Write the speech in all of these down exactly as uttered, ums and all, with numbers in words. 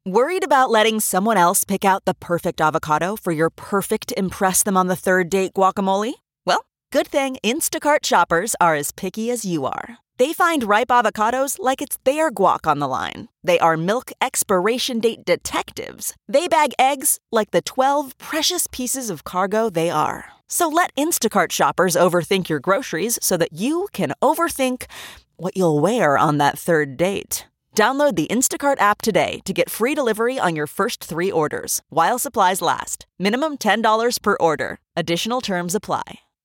Worried about letting someone else pick out the perfect avocado for your perfect impress them on the third date guacamole? Well, good thing Instacart shoppers are as picky as you are. They find ripe avocados like it's their guac on the line. They are milk expiration date detectives. They bag eggs like the twelve precious pieces of cargo they are. So let Instacart shoppers overthink your groceries so that you can overthink what you'll wear on that third date. Download the Instacart app today to get free delivery on your first three orders, while supplies last. Minimum ten dollars per order. Additional terms apply.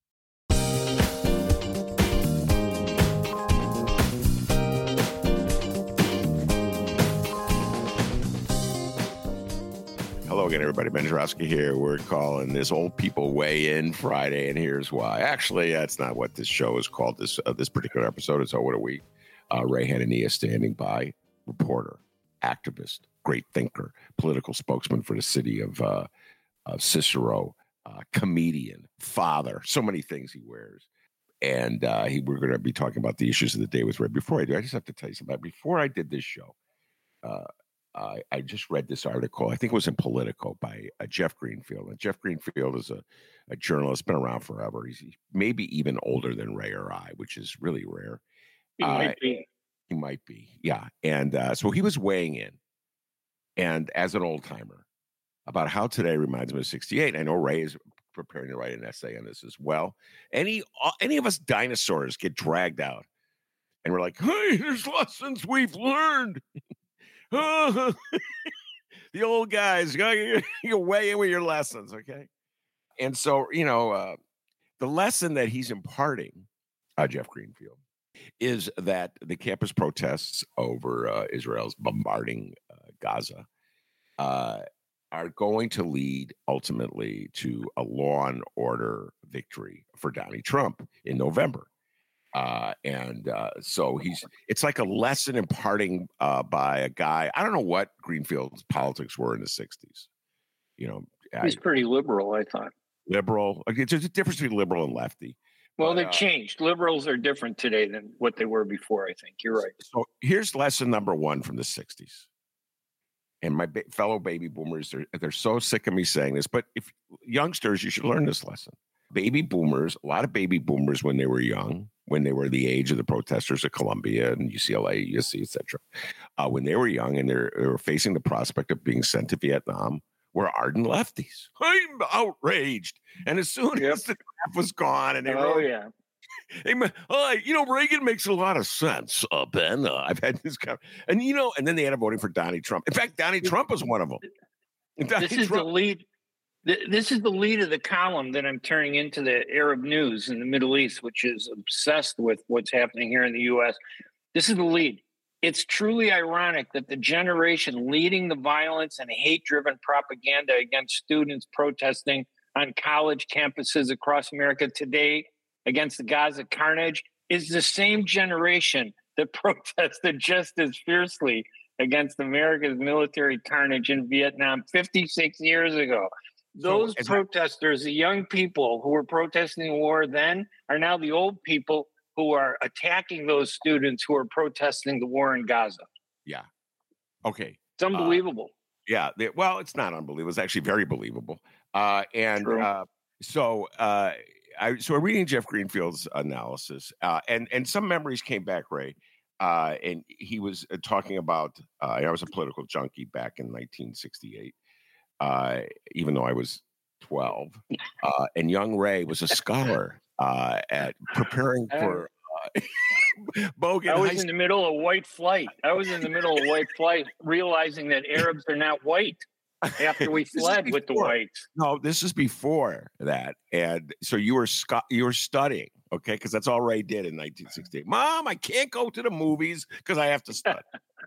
Hello again, everybody. Ben Joravsky here. We're calling this Old People Weigh In Friday, and here's why. Actually, that's not what this show is called, this uh, this particular episode. It's Oh, What a Week. Uh, Ray Hanania standing by. Reporter, activist, great thinker, political spokesman for the city of, uh, of Cicero, uh, comedian, father, so many things he wears. And uh, he, we're going to be talking about the issues of the day with Ray. Before I do, I just have to tell you something. Before I did this show, uh, I, I just read this article. I think it was in Politico by uh, Jeff Greenfield. And Jeff Greenfield is a, a journalist, been around forever. He's maybe even older than Ray or I, which is really rare. He uh, might be. He might be, yeah. And uh, so he was weighing in, and as an old timer, about how today reminds me of sixty-eight. I know Ray is preparing to write an essay on this as well. Any any of us dinosaurs get dragged out, and we're like, "Hey, there's lessons we've learned." The old guys, you you weigh in with your lessons, okay? And so, you know, uh, the lesson that he's imparting, uh, Jeff Greenfield, is that the campus protests over uh, Israel's bombarding uh, Gaza uh, are going to lead ultimately to a law and order victory for Donald Trump in November. Uh, and uh, so he's it's like a lesson imparting uh, by a guy. I don't know what Greenfield's politics were in the sixties. You know, he's I, pretty liberal, I thought. Liberal. There's a difference between liberal and lefty. Well, But, they've uh, changed. Liberals are different today than what they were before, I think. You're right. So here's lesson number one from the sixties. And my ba- fellow baby boomers, they're, they're so sick of me saying this, but if youngsters, you should learn this lesson. Baby boomers, a lot of baby boomers when they were young, when they were the age of the protesters at Columbia and U C L A, U S C, et cetera, uh, when they were young and they're, they were facing the prospect of being sent to Vietnam, were ardent lefties. I'm outraged. And as soon Yep. as the draft was gone and they Oh, wrote, yeah. Hey, man, uh, you know, Reagan makes a lot of sense, uh, Ben. Uh, I've had this kind of, and you know, and then they ended up voting for Donald Trump. In fact, Donald Trump was one of them. This is the lead. th- This is the lead of the column that I'm turning into the Arab news in the Middle East, which is obsessed with what's happening here in the U S. This is the lead. It's truly ironic that the generation leading the violence and hate-driven propaganda against students protesting on college campuses across America today against the Gaza carnage is the same generation that protested just as fiercely against America's military carnage in Vietnam fifty-six years ago. Those So, protesters, the young people who were protesting the war then, are now the old people who are attacking those students who are protesting the war in Gaza. Yeah. Okay. It's unbelievable. Uh, yeah. They, well, it's not unbelievable. It's actually very believable. Uh, and uh, so, uh, I so I'm reading Jeff Greenfield's analysis, uh, and and some memories came back, Ray. Uh, and he was uh, talking about. Uh, I was a political junkie back in nineteen sixty-eight, uh, even though I was twelve. Uh, and young Ray was a scholar uh, at preparing for uh, Bogan. I was High in the middle of white flight. I was in the middle of white flight, realizing that Arabs are not white after we fled with the whites. No, this is before that. And so you were scu- you were studying, okay? Because that's all Ray did in nineteen sixty-eight. Mom, I can't go to the movies because I have to study.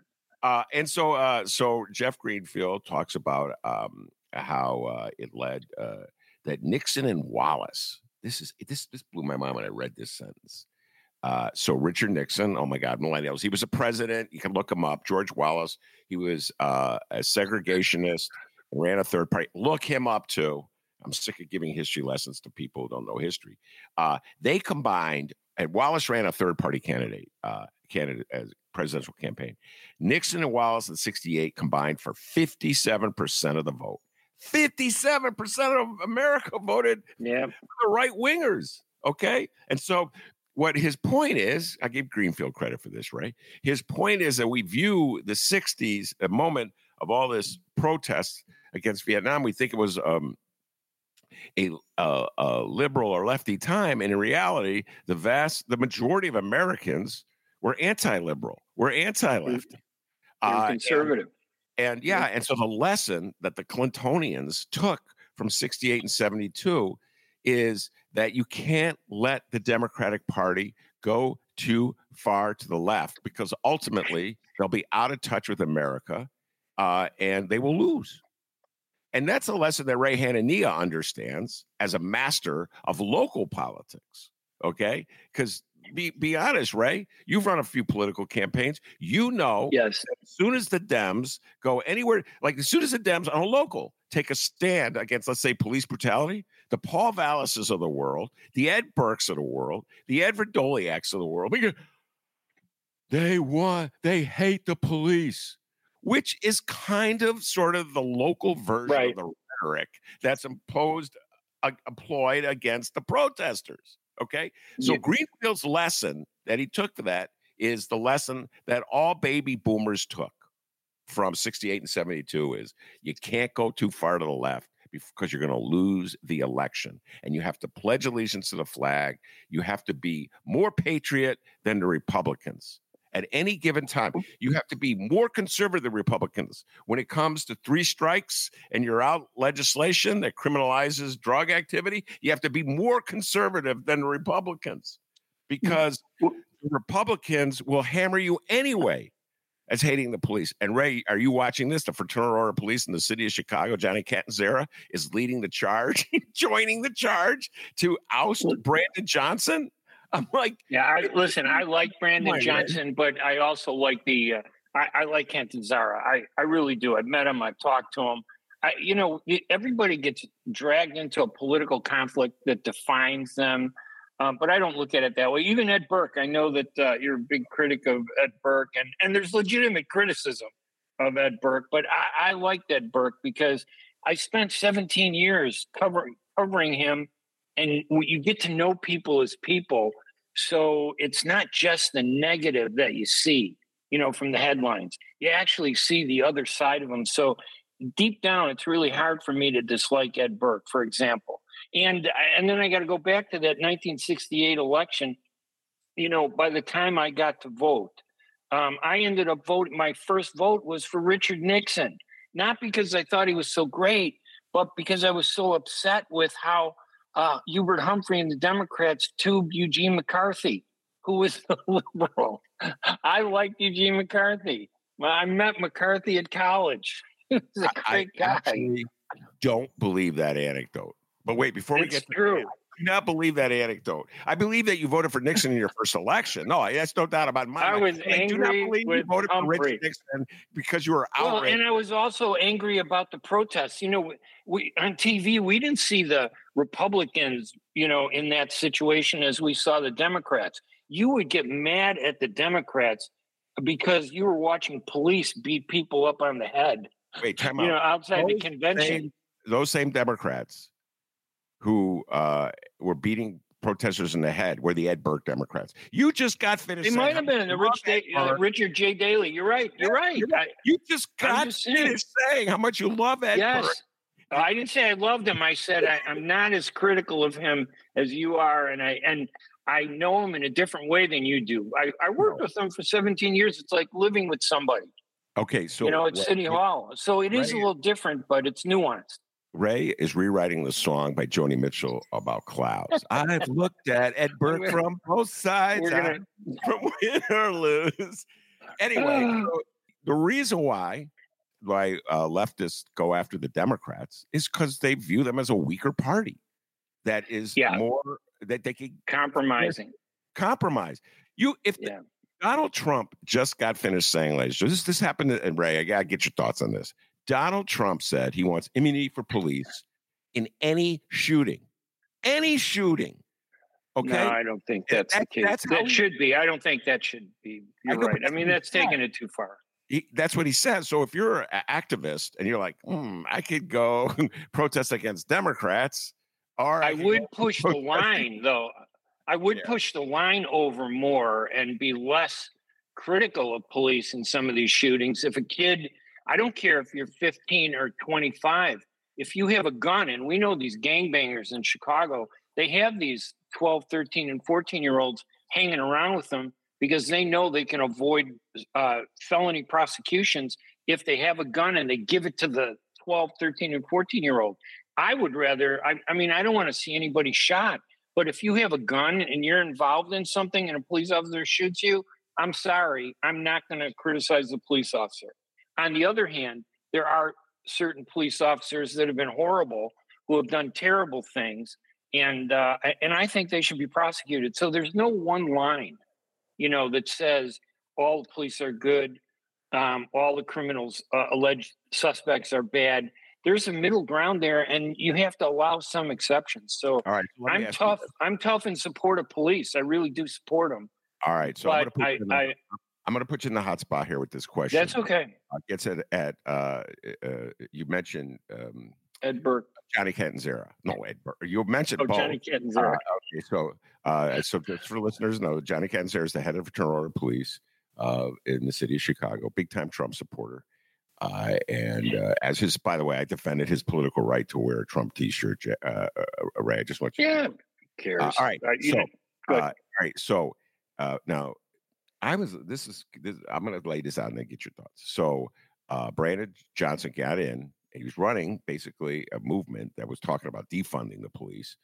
uh, and so uh, so Jeff Greenfield talks about um, how uh, it led uh, that Nixon and Wallace. This is this this blew my mind when I read this sentence. Uh, so Richard Nixon, oh my God, millennials. He was a president. You can look him up. George Wallace. He was uh, a segregationist. Ran a third party. Look him up too. I'm sick of giving history lessons to people who don't know history. Uh, they combined, and Wallace ran a third party candidate, uh, candidate as presidential campaign. Nixon and Wallace in sixty-eight combined for fifty-seven percent of the vote. fifty-seven percent of America voted yeah. for the right wingers. Okay. And so what his point is, I give Greenfield credit for this, right? His point is that we view the sixties, a moment of all this protest against Vietnam, we think it was um, a, a, a liberal or lefty time. And in reality, the vast, the majority of Americans were anti-liberal, were anti-lefty. Uh, conservative. And, and yeah, and so the lesson that the Clintonians took from sixty-eight and seventy-two is that you can't let the Democratic Party go too far to the left, because ultimately they'll be out of touch with America uh, and they will lose. And that's a lesson that Ray Hanania understands as a master of local politics, okay? Because be, be honest, Ray, you've run a few political campaigns. You know, yes. as soon as the Dems go anywhere, like as soon as the Dems on a local take a stand against, let's say, police brutality, the Paul Vallises of the world, the Ed Burkes of the world, the Edward Doliaks of the world, because they want, they hate the police, which is kind of sort of the local version right. of the rhetoric that's imposed, uh, employed against the protesters. Okay. So yeah. Greenfield's lesson that he took for that is the lesson that all baby boomers took from sixty-eight and seventy-two is you can't go too far to the left because you're going to lose the election, and you have to pledge allegiance to the flag. You have to be more patriot than the Republicans. At any given time, you have to be more conservative than Republicans when it comes to three strikes and you're out legislation that criminalizes drug activity. You have to be more conservative than the Republicans, because the Republicans will hammer you anyway as hating the police. And Ray, are you watching this? The Fraternal Order of Police in the city of Chicago, Johnny Catanzara, is leading the charge, joining the charge to oust Brandon Johnson. I'm like, yeah, I, listen, I like Brandon Johnson, but I also like the, uh, I, I like Catanzara. I, I really do. I've met him. I've talked to him. I, you know, everybody gets dragged into a political conflict that defines them. Um, but I don't look at it that way. Even Ed Burke, I know that uh, you're a big critic of Ed Burke, and, and there's legitimate criticism of Ed Burke, but I, I liked Ed Burke because I spent seventeen years covering covering him. And you get to know people as people. So it's not just the negative that you see, you know, from the headlines. You actually see the other side of them. So deep down, it's really hard for me to dislike Ed Burke, for example. And, and then I got to go back to that nineteen sixty-eight election. You know, by the time I got to vote, um, I ended up voting. My first vote was for Richard Nixon, not because I thought he was so great, but because I was so upset with how Uh, Hubert Humphrey and the Democrats tubed Eugene McCarthy, who was a liberal. I liked Eugene McCarthy. I met McCarthy at college. He was a great I guy. Actually don't believe that anecdote. But wait, before we it's get to true. that, I do not believe that anecdote. I believe that you voted for Nixon in your first election. No, that's no doubt about my I mind. was I angry do not believe with you voted Humphrey. for Richard Nixon because you were outraged. Well, and I was also angry about the protests. You know, we on T V, we didn't see the Republicans, you know, in that situation as we saw the Democrats. You would get mad at the Democrats because you were watching police beat people up on the head. Wait, time you out. know, outside those the convention. Same, those same Democrats who uh, were beating protesters in the head were the Ed Burke Democrats. You just got finished. They might have been the Rich Day, uh, Richard J. Daley. You're right. You're right. You're right. I, you just got just finished saying. saying how much you love Ed yes. Burke. I didn't say I loved him. I said I, I'm not as critical of him as you are, and I and I know him in a different way than you do. I, I worked no. with him for seventeen years. It's like living with somebody. Okay, so you know, at what, City Hall. So it is Ray, a little different, but it's nuanced. Ray is rewriting the song by Joni Mitchell about clouds. I've looked at Ed Burke from both sides, gonna... from win or lose. Anyway, so the reason why. why uh, leftists go after the Democrats is because they view them as a weaker party that is yeah. more that they can compromising compromise you if yeah. the, Donald Trump just got finished saying, ladies, so this this happened to, and Ray, I gotta get your thoughts on this. Donald Trump said he wants immunity for police in any shooting, any shooting. Okay. No, I don't think that's that, the case. That's that should he, be. I don't think that should be. You're I right. I mean, that's taking it too far. He, that's what he says. So if you're an activist and you're like, mm, I could go protest against Democrats, or I, I would push the line, though. I would yeah. push the line over more and be less critical of police in some of these shootings. If a kid, I don't care if you're fifteen or twenty-five, if you have a gun, and we know these gangbangers in Chicago, they have these twelve, thirteen, and fourteen year olds hanging around with them because they know they can avoid uh, felony prosecutions if they have a gun and they give it to the twelve, thirteen, and fourteen year old. I would rather, I, I mean, I don't want to see anybody shot, but if you have a gun and you're involved in something and a police officer shoots you, I'm sorry, I'm not going to criticize the police officer. On the other hand, there are certain police officers that have been horrible, who have done terrible things, and uh, and I think they should be prosecuted. So there's no one line, you know, that says all the police are good, um, all the criminals, uh, alleged suspects are bad. There's a middle ground there, and you have to allow some exceptions. So all right, I'm tough. I'm tough in support of police. I really do support them. All right, so I'm going, I, the, I, I'm going to put you in the hot spot here with this question. That's okay. Uh, gets at, at uh, uh, you mentioned um, Ed Burke, Johnny Catanzara. No, Ed Burke. You mentioned oh, both. Johnny Catanzara. Uh, okay, so uh, so just for listeners know, Johnny Catanzara is the head of Fraternal Order of Police uh, in the city of Chicago. Big time Trump supporter. Uh, and uh, as his, by the way, I defended his political right to wear a Trump T-shirt. Uh, uh, Ray, I just want you. Yeah, to know. cares. Uh, all right, uh, so uh, all right, so uh, now I was. This is. This, I'm going to lay this out and then get your thoughts. So uh, Brandon Johnson got in. And he was running basically a movement that was talking about defunding the police.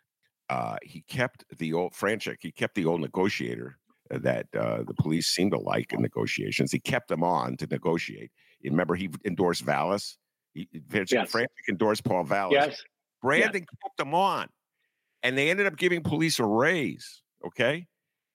Uh, he kept the old Franchek. He kept the old negotiator that uh, the police seemed to like in negotiations. He kept them on to negotiate. You remember he endorsed Vallis? He, yes. Franchek endorsed Paul Vallis. Yes. Brandon yes. kept them on. And they ended up giving police a raise, okay?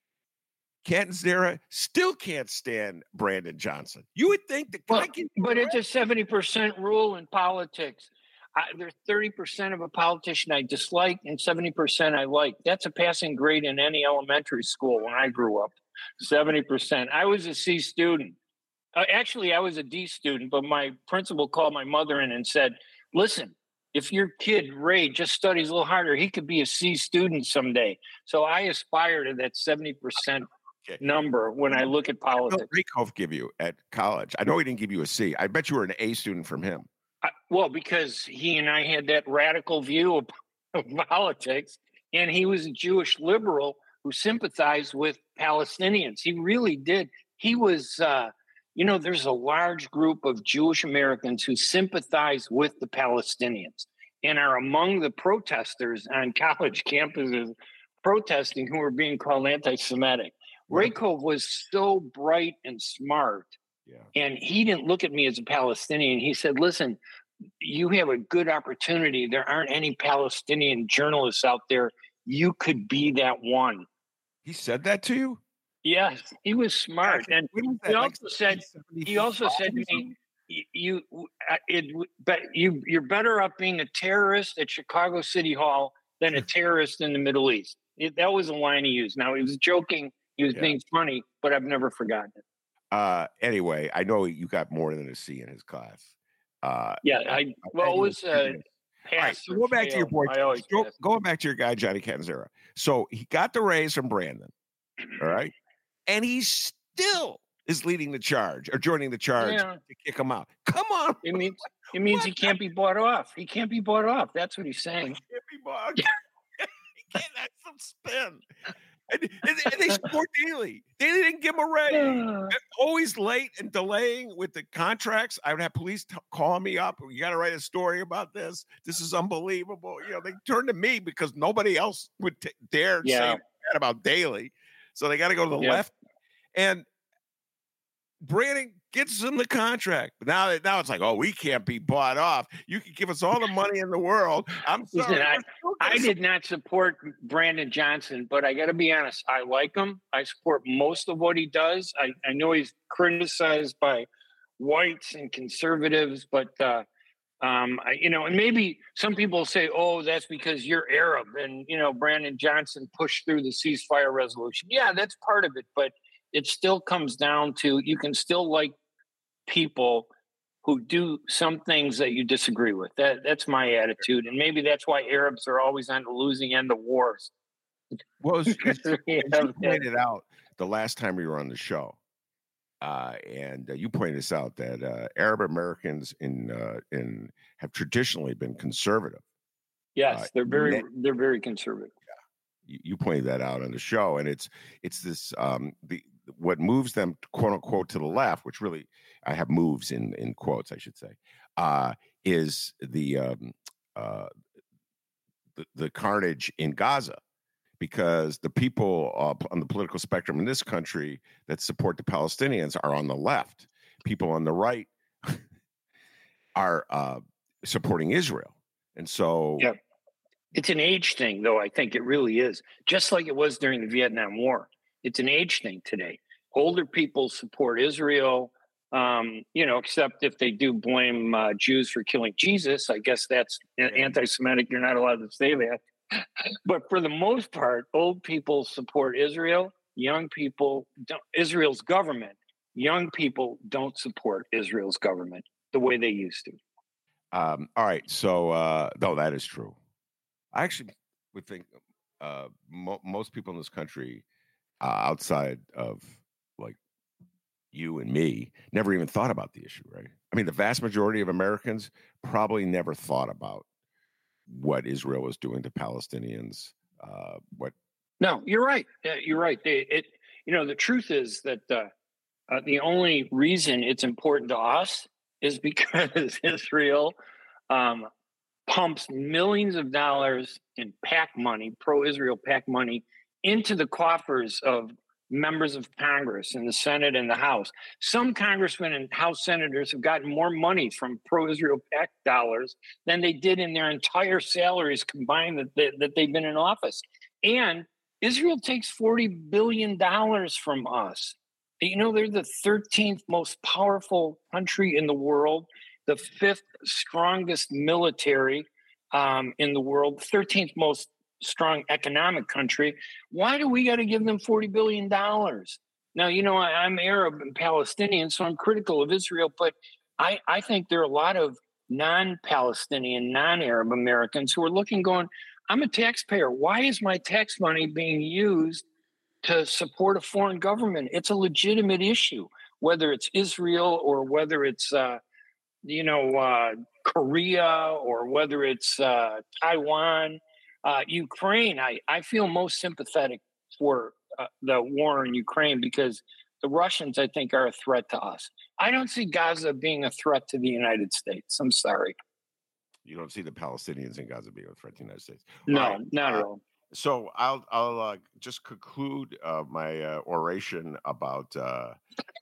Catanzara still can't stand Brandon Johnson. You would think that... Well, but it's a seventy percent rule in politics. I, there's thirty percent of a politician I dislike and seventy percent I like. That's a passing grade in any elementary school when I grew up, seventy percent. I was a C student. Uh, actually, I was a D student, but my principal called my mother in and said, listen, if your kid, Ray, just studies a little harder, he could be a C student someday. So I aspire to that seventy percent okay. number when I look at politics. What did Rakoff give you at college? I know he didn't give you a C. I bet you were an A student from him. I, well, because he and I had that radical view of, of politics, and he was a Jewish liberal who sympathized with Palestinians. He really did. He was, uh, you know, there's a large group of Jewish Americans who sympathize with the Palestinians and are among the protesters on college campuses protesting who are being called anti-Semitic. Rakoff was so bright and smart. Yeah. And he didn't look at me as a Palestinian. He said, listen, you have a good opportunity. There aren't any Palestinian journalists out there. You could be that one. He said that to you? Yes, he was smart. And he also said, he also said to me, you, it, but you, you're better off being a terrorist at Chicago City Hall than a terrorist in the Middle East. It, that was a line he used. Now, he was joking. He was yeah. being funny, but I've never forgotten it. Uh, anyway, I know you got more than a C in his class. Uh, yeah, I, I well, it was uh, pass. Right, so go back fail. to your boy. Go, going back to your guy, Johnny Catanzara. So he got the raise from Brandon, all right, and he still is leading the charge or joining the charge yeah. to kick him out. Come on, it means it means what? he can't be bought off. He can't be bought off. That's what he's saying. He can't be bought. he can't have some spin. And, and, and they support Daley. Daley didn't give him a raise. Always late and delaying with the contracts. I would have police t- call me up. You got to write a story about this. This is unbelievable. You know, they turn to me because nobody else would t- dare yeah. say that about Daley. So they got to go to the yep. left. And Brandon gets him the contract. But now, now it's like, oh, we can't be bought off. You can give us all the money in the world. I'm sorry. Listen, I, I did not support Brandon Johnson, but I got to be honest. I like him. I support most of what he does. I, I know he's criticized by whites and conservatives, but uh, Um, I, you know, and maybe some people say, "Oh, that's because you're Arab," and you know, Brandon Johnson pushed through the ceasefire resolution. Yeah, that's part of it, but it still comes down to you can still like people who do some things that you disagree with. That that's my attitude, and maybe that's why Arabs are always on the losing end of wars. Well, as, as, as you pointed out the last time we were on the show, uh, and uh, you pointed this out that uh, Arab Americans in uh, in have traditionally been conservative. Yes, uh, they're very they're very conservative. Yeah, you, you pointed that out on the show, and it's it's this um, the what moves them quote unquote to the left, which really I have moves in in quotes, I should say, uh, is the, um, uh, the the carnage in Gaza. Because the people uh, on the political spectrum in this country that support the Palestinians are on the left. People on the right are uh, supporting Israel. And so... Yeah. It's an age thing, though. I think it really is. Just like it was during the Vietnam War. It's an age thing today. Older people support Israel, um, you know, except if they do blame uh, Jews for killing Jesus. I guess that's yeah. anti-Semitic. You're not allowed to say that. But for the most part, old people support Israel. Young people don't. Israel's government. Young people don't support Israel's government the way they used to. Um, all right. So, uh, no, that is true. I actually would think uh, mo- most people in this country, uh, outside of like you and me, never even thought about the issue, right? I mean, the vast majority of Americans probably never thought about what Israel was doing to Palestinians. Uh, what? No, you're right. Yeah, you're right. They, it, you know, the truth is that uh, uh, the only reason it's important to us is because Israel um, pumps millions of dollars in PAC money, pro-Israel PAC money, into the coffers of members of Congress in the Senate and the House. Some congressmen and House senators have gotten more money from pro-Israel PAC dollars than they did in their entire salaries combined that, they, that they've been in office. And Israel takes forty billion dollars from us. You know, they're the thirteenth most powerful country in the world, the fifth strongest military um, in the world, thirteenth most strong economic country. Why do we got to give them forty billion dollars? Now, you know, I, I'm Arab and Palestinian, so I'm critical of Israel, but I, I think there are a lot of non-Palestinian, non-Arab Americans who are looking going, I'm a taxpayer. Why is my tax money being used to support a foreign government? It's a legitimate issue, whether it's Israel or whether it's, uh, you know, uh, Korea or whether it's uh, Taiwan. Uh, Ukraine, I, I feel most sympathetic for uh, the war in Ukraine because the Russians, I think, are a threat to us. I don't see Gaza being a threat to the United States. I'm sorry. You don't see the Palestinians in Gaza being a threat to the United States? No, right. not uh, at all. So I'll I'll uh, just conclude uh, my uh, oration about uh,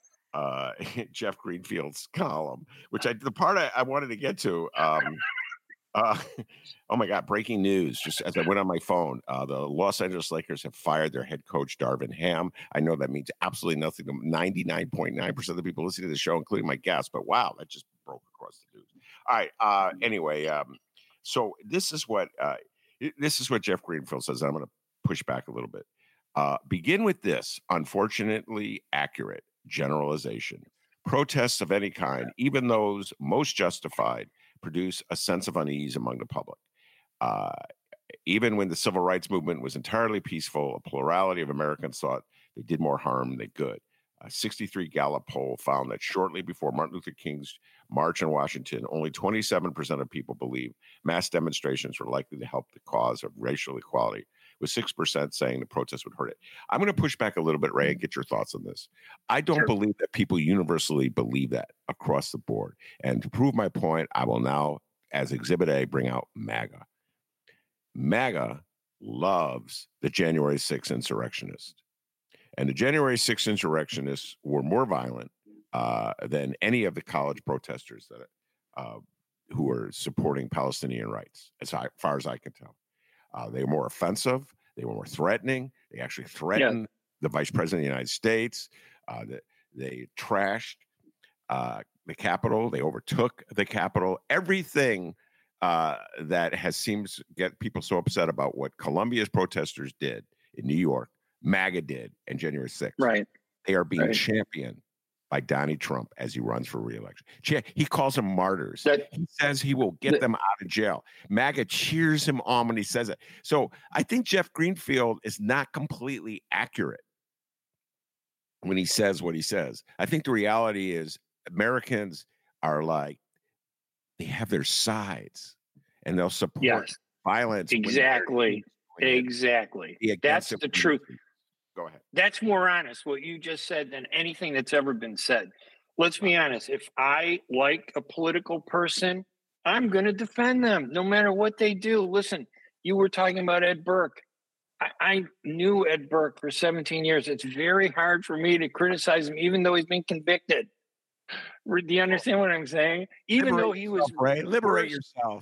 uh, Jeff Greenfield's column, which I the part I, I wanted to get to. Um, Uh, oh my God! Breaking news! Just as I went on my phone, uh, the Los Angeles Lakers have fired their head coach Darvin Ham. I know that means absolutely nothing to ninety-nine point nine percent of the people listening to the show, including my guests. But wow, that just broke across the news. All right. Uh, anyway, um, so this is what uh, this is what Jeff Greenfield says. I'm going to push back a little bit. Uh, begin with this unfortunately accurate generalization: protests of any kind, even those most justified, produce a sense of unease among the public. Uh, even when the civil rights movement was entirely peaceful, a plurality of Americans thought they did more harm than good. A sixty-three Gallup poll found that shortly before Martin Luther King's march in Washington, only twenty-seven percent of people believed mass demonstrations were likely to help the cause of racial equality, with six percent saying the protest would hurt it. I'm going to push back a little bit, Ray, and get your thoughts on this. I don't sure. believe that people universally believe that across the board. And to prove my point, I will now, as Exhibit A, bring out MAGA. MAGA loves the January sixth insurrectionists. And the January sixth insurrectionists were more violent uh, than any of the college protesters that uh, who were supporting Palestinian rights, as far as I can tell. Uh, they were more offensive. They were more threatening. They actually threatened yeah. the vice president of the United States. Uh, they, they trashed uh, the Capitol. They overtook the Capitol. Everything uh, that has seems to get people so upset about what Columbia's protesters did in New York, MAGA did, and January sixth. Right. They are being Right. championed by Donald Trump as he runs for re-election. He calls them martyrs. That, he says he will get that, them out of jail. MAGA cheers him on when he says it. So I think Jeff Greenfield is not completely accurate when he says what he says. I think the reality is Americans are like, they have their sides and they'll support yes. violence. Exactly. Exactly. That's the truth. Go ahead. That's more honest what you just said than anything that's ever been said. Let's be honest. If I like a political person, I'm going to defend them no matter what they do. Listen, you were talking about Ed Burke. I, I knew Ed Burke for seventeen years. It's very hard for me to criticize him, even though he's been convicted. Do you understand what I'm saying? Even Liberate though he was yourself, Ray. Liberate yourself.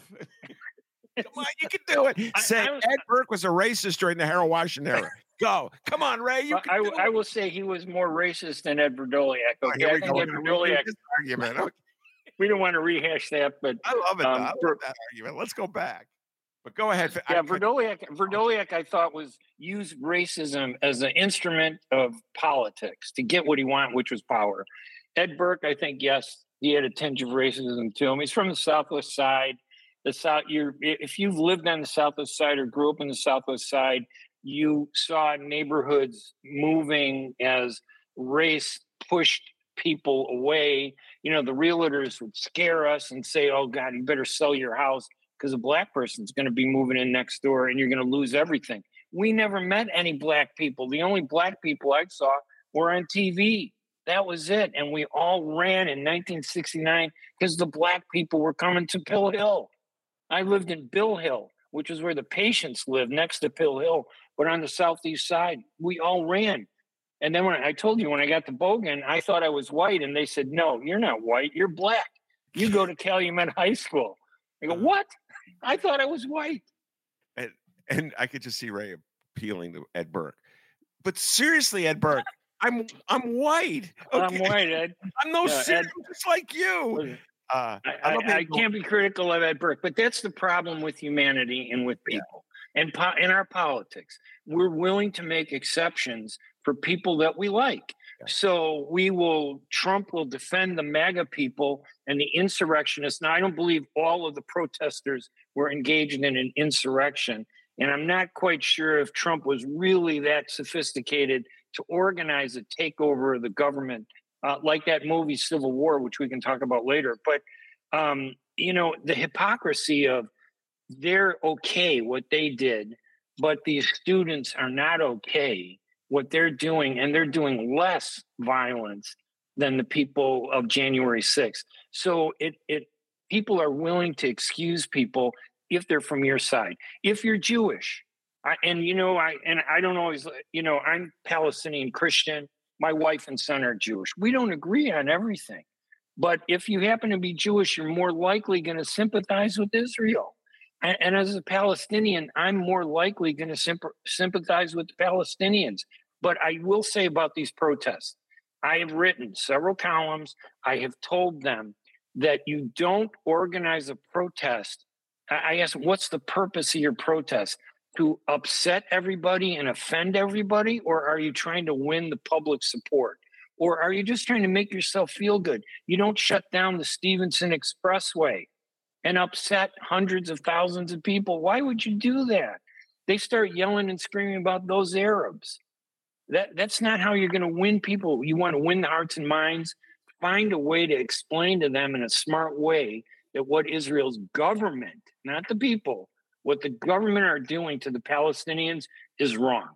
Come on, you can do it. Say I, I was, Ed Burke was a racist during the Harold Washington era. Go. Come on, Ray. You can I, do I, I it. will say he was more racist than Ed Verdoliak. Okay, oh, I think Ed Verdoliak. Argument. Okay. We don't want to rehash that, but I love it. Um, I love for, that argument. Let's go back. But go ahead. Yeah, Verdoliak. Verdoliak, I thought, was used racism as an instrument of politics to get what he wanted, which was power. Ed Burke, I think, yes, he had a tinge of racism to him. He's from the Southwest Side. The South. You're if you've lived on the Southwest Side or grew up in the Southwest Side, you saw neighborhoods moving as race pushed people away. You know, the realtors would scare us and say, "Oh God, you better sell your house because a black person's going to be moving in next door, and you're going to lose everything." We never met any black people. The only black people I saw were on T V. That was it. And we all ran in nineteen sixty-nine because the black people were coming to Pill Hill. I lived in Bill Hill, which is where the patients lived, next to Pill Hill, but on the southeast side. We all ran. And then when I told you, when I got to Bogan, I thought I was white. And they said, "No, you're not white. You're black. You go to Calumet High School." I go, "What? I thought I was white." And, and I could just see Ray appealing to Ed Burke. But seriously, Ed Burke, I'm I'm white. Okay? I'm white, Ed. I'm no uh, Ed, just like you. Uh, I, I, I, I can't be critical of Ed Burke, but that's the problem with humanity and with people yeah. and po- in our politics. We're willing to make exceptions for people that we like. Yeah. So we will, Trump will defend the MAGA people and the insurrectionists. Now, I don't believe all of the protesters were engaged in an insurrection. And I'm not quite sure if Trump was really that sophisticated to organize a takeover of the government. Uh, like that movie Civil War, which we can talk about later. But, um, you know, the hypocrisy of they're okay what they did, but these students are not okay what they're doing, and they're doing less violence than the people of January sixth. So it it people are willing to excuse people if they're from your side. If you're Jewish, I, and, you know, I and I don't always, you know, I'm Palestinian Christian. My wife and son are Jewish. We don't agree on everything. But if you happen to be Jewish, you're more likely going to sympathize with Israel. And, and as a Palestinian, I'm more likely going to symp- sympathize with the Palestinians. But I will say about these protests, I have written several columns. I have told them that you don't organize a protest. I, I asked, what's the purpose of your protest? To upset everybody and offend everybody? Or are you trying to win the public support? Or are you just trying to make yourself feel good? You don't shut down the Stevenson Expressway and upset hundreds of thousands of people. Why would you do that? They start yelling and screaming about those Arabs. That, that's not how you're going to win people. You want to win the hearts and minds. Find a way to explain to them in a smart way that what Israel's government, not the people, what the government are doing to the Palestinians is wrong.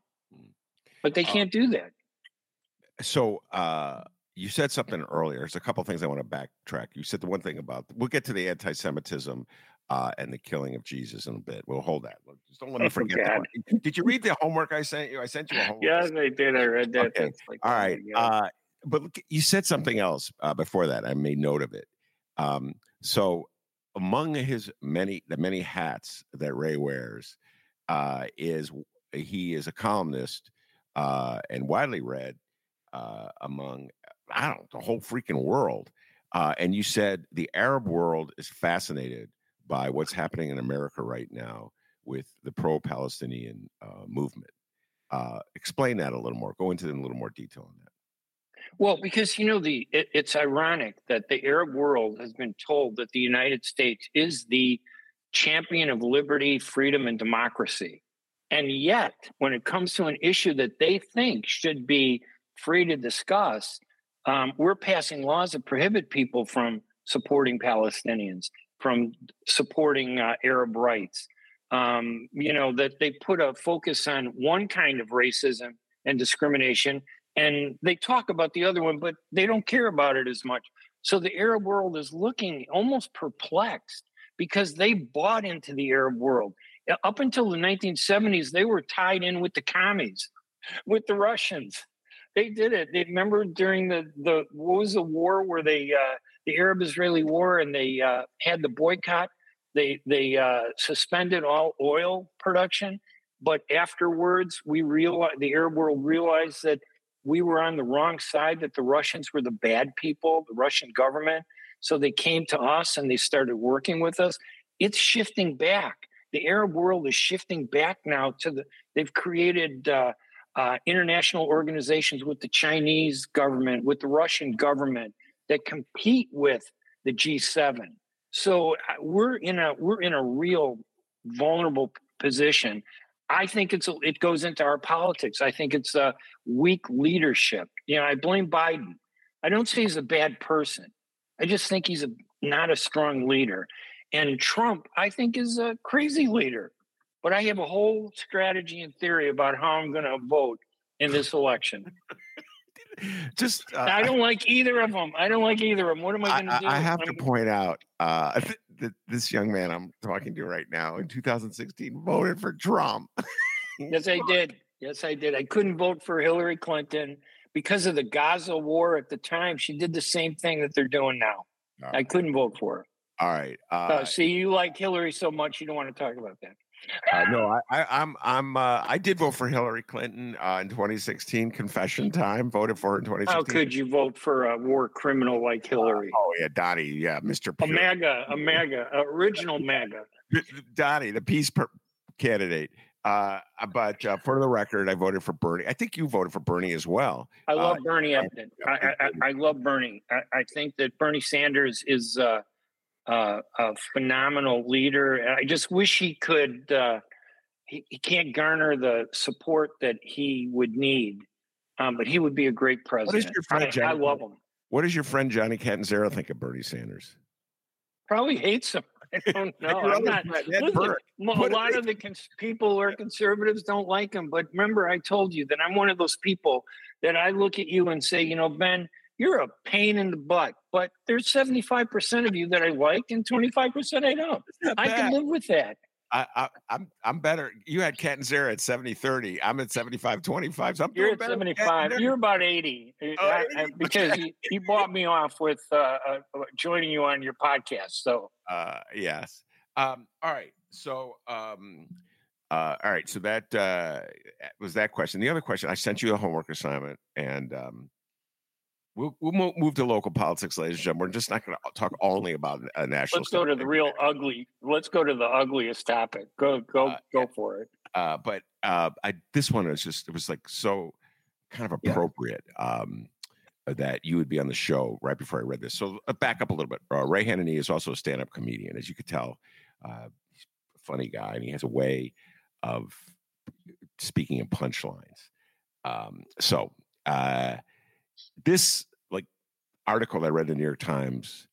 But they can't uh, do that. So uh, you said something earlier. There's a couple of things I want to backtrack. You said the one thing about, we'll get to the anti-Semitism uh, and the killing of Jesus in a bit. We'll hold that. Just don't let me forget that. Did you read the homework I sent you? I sent you a homework. Yes, I did. I read that. Okay. Like, all right. Uh, but look, you said something else uh, before that. I made note of it. Um, so among his many, the many hats that Ray wears uh, is he is a columnist uh, and widely read uh, among, I don't know, the whole freaking world Uh, and you said the Arab world is fascinated by what's happening in America right now with the pro-Palestinian uh, movement. Uh, explain that a little more. Go into it in a little more detail on that. Well, because, you know, the it, it's ironic that the Arab world has been told that the United States is the champion of liberty, freedom, and democracy. And yet, when it comes to an issue that they think should be free to discuss, um, we're passing laws that prohibit people from supporting Palestinians, from supporting uh, Arab rights. Um, you know, that they put a focus on one kind of racism and discrimination, and they talk about the other one, but they don't care about it as much. So the Arab world is looking almost perplexed because they bought into the Arab world. Up until the nineteen seventies, they were tied in with the commies, with the Russians. They did it. They remember during the, the what was the war where they, uh, the Arab-Israeli war, and they uh, had the boycott. They they uh, suspended all oil production, but afterwards, we realized the Arab world realized that we were on the wrong side. That the Russians were the bad people, the Russian government. So they came to us and they started working with us. It's shifting back. The Arab world is shifting back now to the. They've created uh, uh, international organizations with the Chinese government, with the Russian government that compete with the G seven. So we're in a we're in a real vulnerable position. I think it's a, it goes into our politics. I think it's a weak leadership. You know, I blame Biden. I don't say he's a bad person. I just think he's a, not a strong leader. And Trump, I think, is a crazy leader. But I have a whole strategy and theory about how I'm going to vote in this election. Just, uh, I don't like either of them. I don't like either of them. What am I going to do? I have I'm, to point out uh, th- th- this young man I'm talking to right now in two thousand sixteen voted for Trump. Yes, I did. Yes, I did. I couldn't vote for Hillary Clinton because of the Gaza war at the time. She did the same thing that they're doing now. Right. I couldn't vote for her. All right. Uh, uh, see, you like Hillary so much, you don't want to talk about that. Uh, no, I, I, I'm, I'm, uh, I did vote for Hillary Clinton uh, in twenty sixteen. Confession time. Voted for her in twenty sixteen. How could you vote for a war criminal like Hillary? Uh, oh yeah, Donnie. Yeah, Mister A MAGA, a MAGA, original MAGA. Donnie, the peace per- candidate. Uh, but uh, for the record, I voted for Bernie. I think you voted for Bernie as well. I love uh, Bernie. I, I, I, I love Bernie. I, I think that Bernie Sanders is. Uh, Uh, a phenomenal leader. I just wish he could. Uh, he, he can't garner the support that he would need, um, but he would be a great president. What is your friend I, Johnny, I love him. What does your friend Johnny Catanzaro think of Bernie Sanders? Probably hates him. I don't know. I'm not. Listen, a lot of the cons- people who are conservatives don't like him. But remember, I told you that I'm one of those people that I look at you and say, you know, Ben, you're a pain in the butt, but there's seventy-five percent of you that I like and twenty-five percent I don't. I can live with that. I, I, I'm I'm better. You had Catanzaro at seventy thirty. I'm at seventy-five twenty-five. So I'm you're at seventy-five. You're about eighty oh, I, I, because you, you bought me off with uh, uh, joining you on your podcast. So uh, yes. Um, all right. So um, uh, all right. So that uh, was that question. The other question, I sent you a homework assignment, and um, We'll, we'll move to local politics, ladies and gentlemen. We're just not going to talk only about a national. Let's go to the real ugly. Let's go to the ugliest topic. Go, go, uh, go for it. Uh, but uh, I, this one is just, it was like so kind of appropriate yeah. um, that you would be on the show right before I read this. So uh, back up a little bit. Uh, Ray Hanani is also a stand-up comedian, as you could tell. Uh, he's a funny guy, and he has a way of speaking in punchlines. Um, so, uh, This like article that I read in the New York Times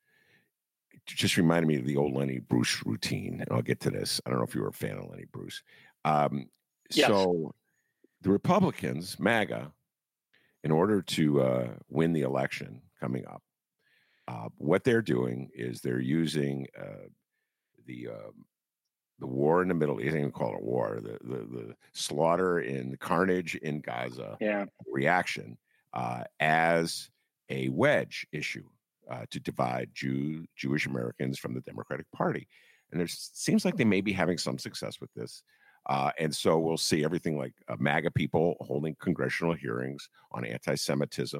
just reminded me of the old Lenny Bruce routine, and I'll get to this. I don't know if you were a fan of Lenny Bruce. Um, yes. So the Republicans, MAGA, in order to uh, win the election coming up, uh, what they're doing is they're using uh, the um, the war in the Middle East. I don't even call it a war. The the, the slaughter and the carnage in Gaza. Yeah. Reaction. Uh, as a wedge issue uh, to divide Jew, Jewish Americans from the Democratic Party. And there seems like they may be having some success with this. Uh, and so we'll see everything like uh, MAGA people holding congressional hearings on anti-Semitism,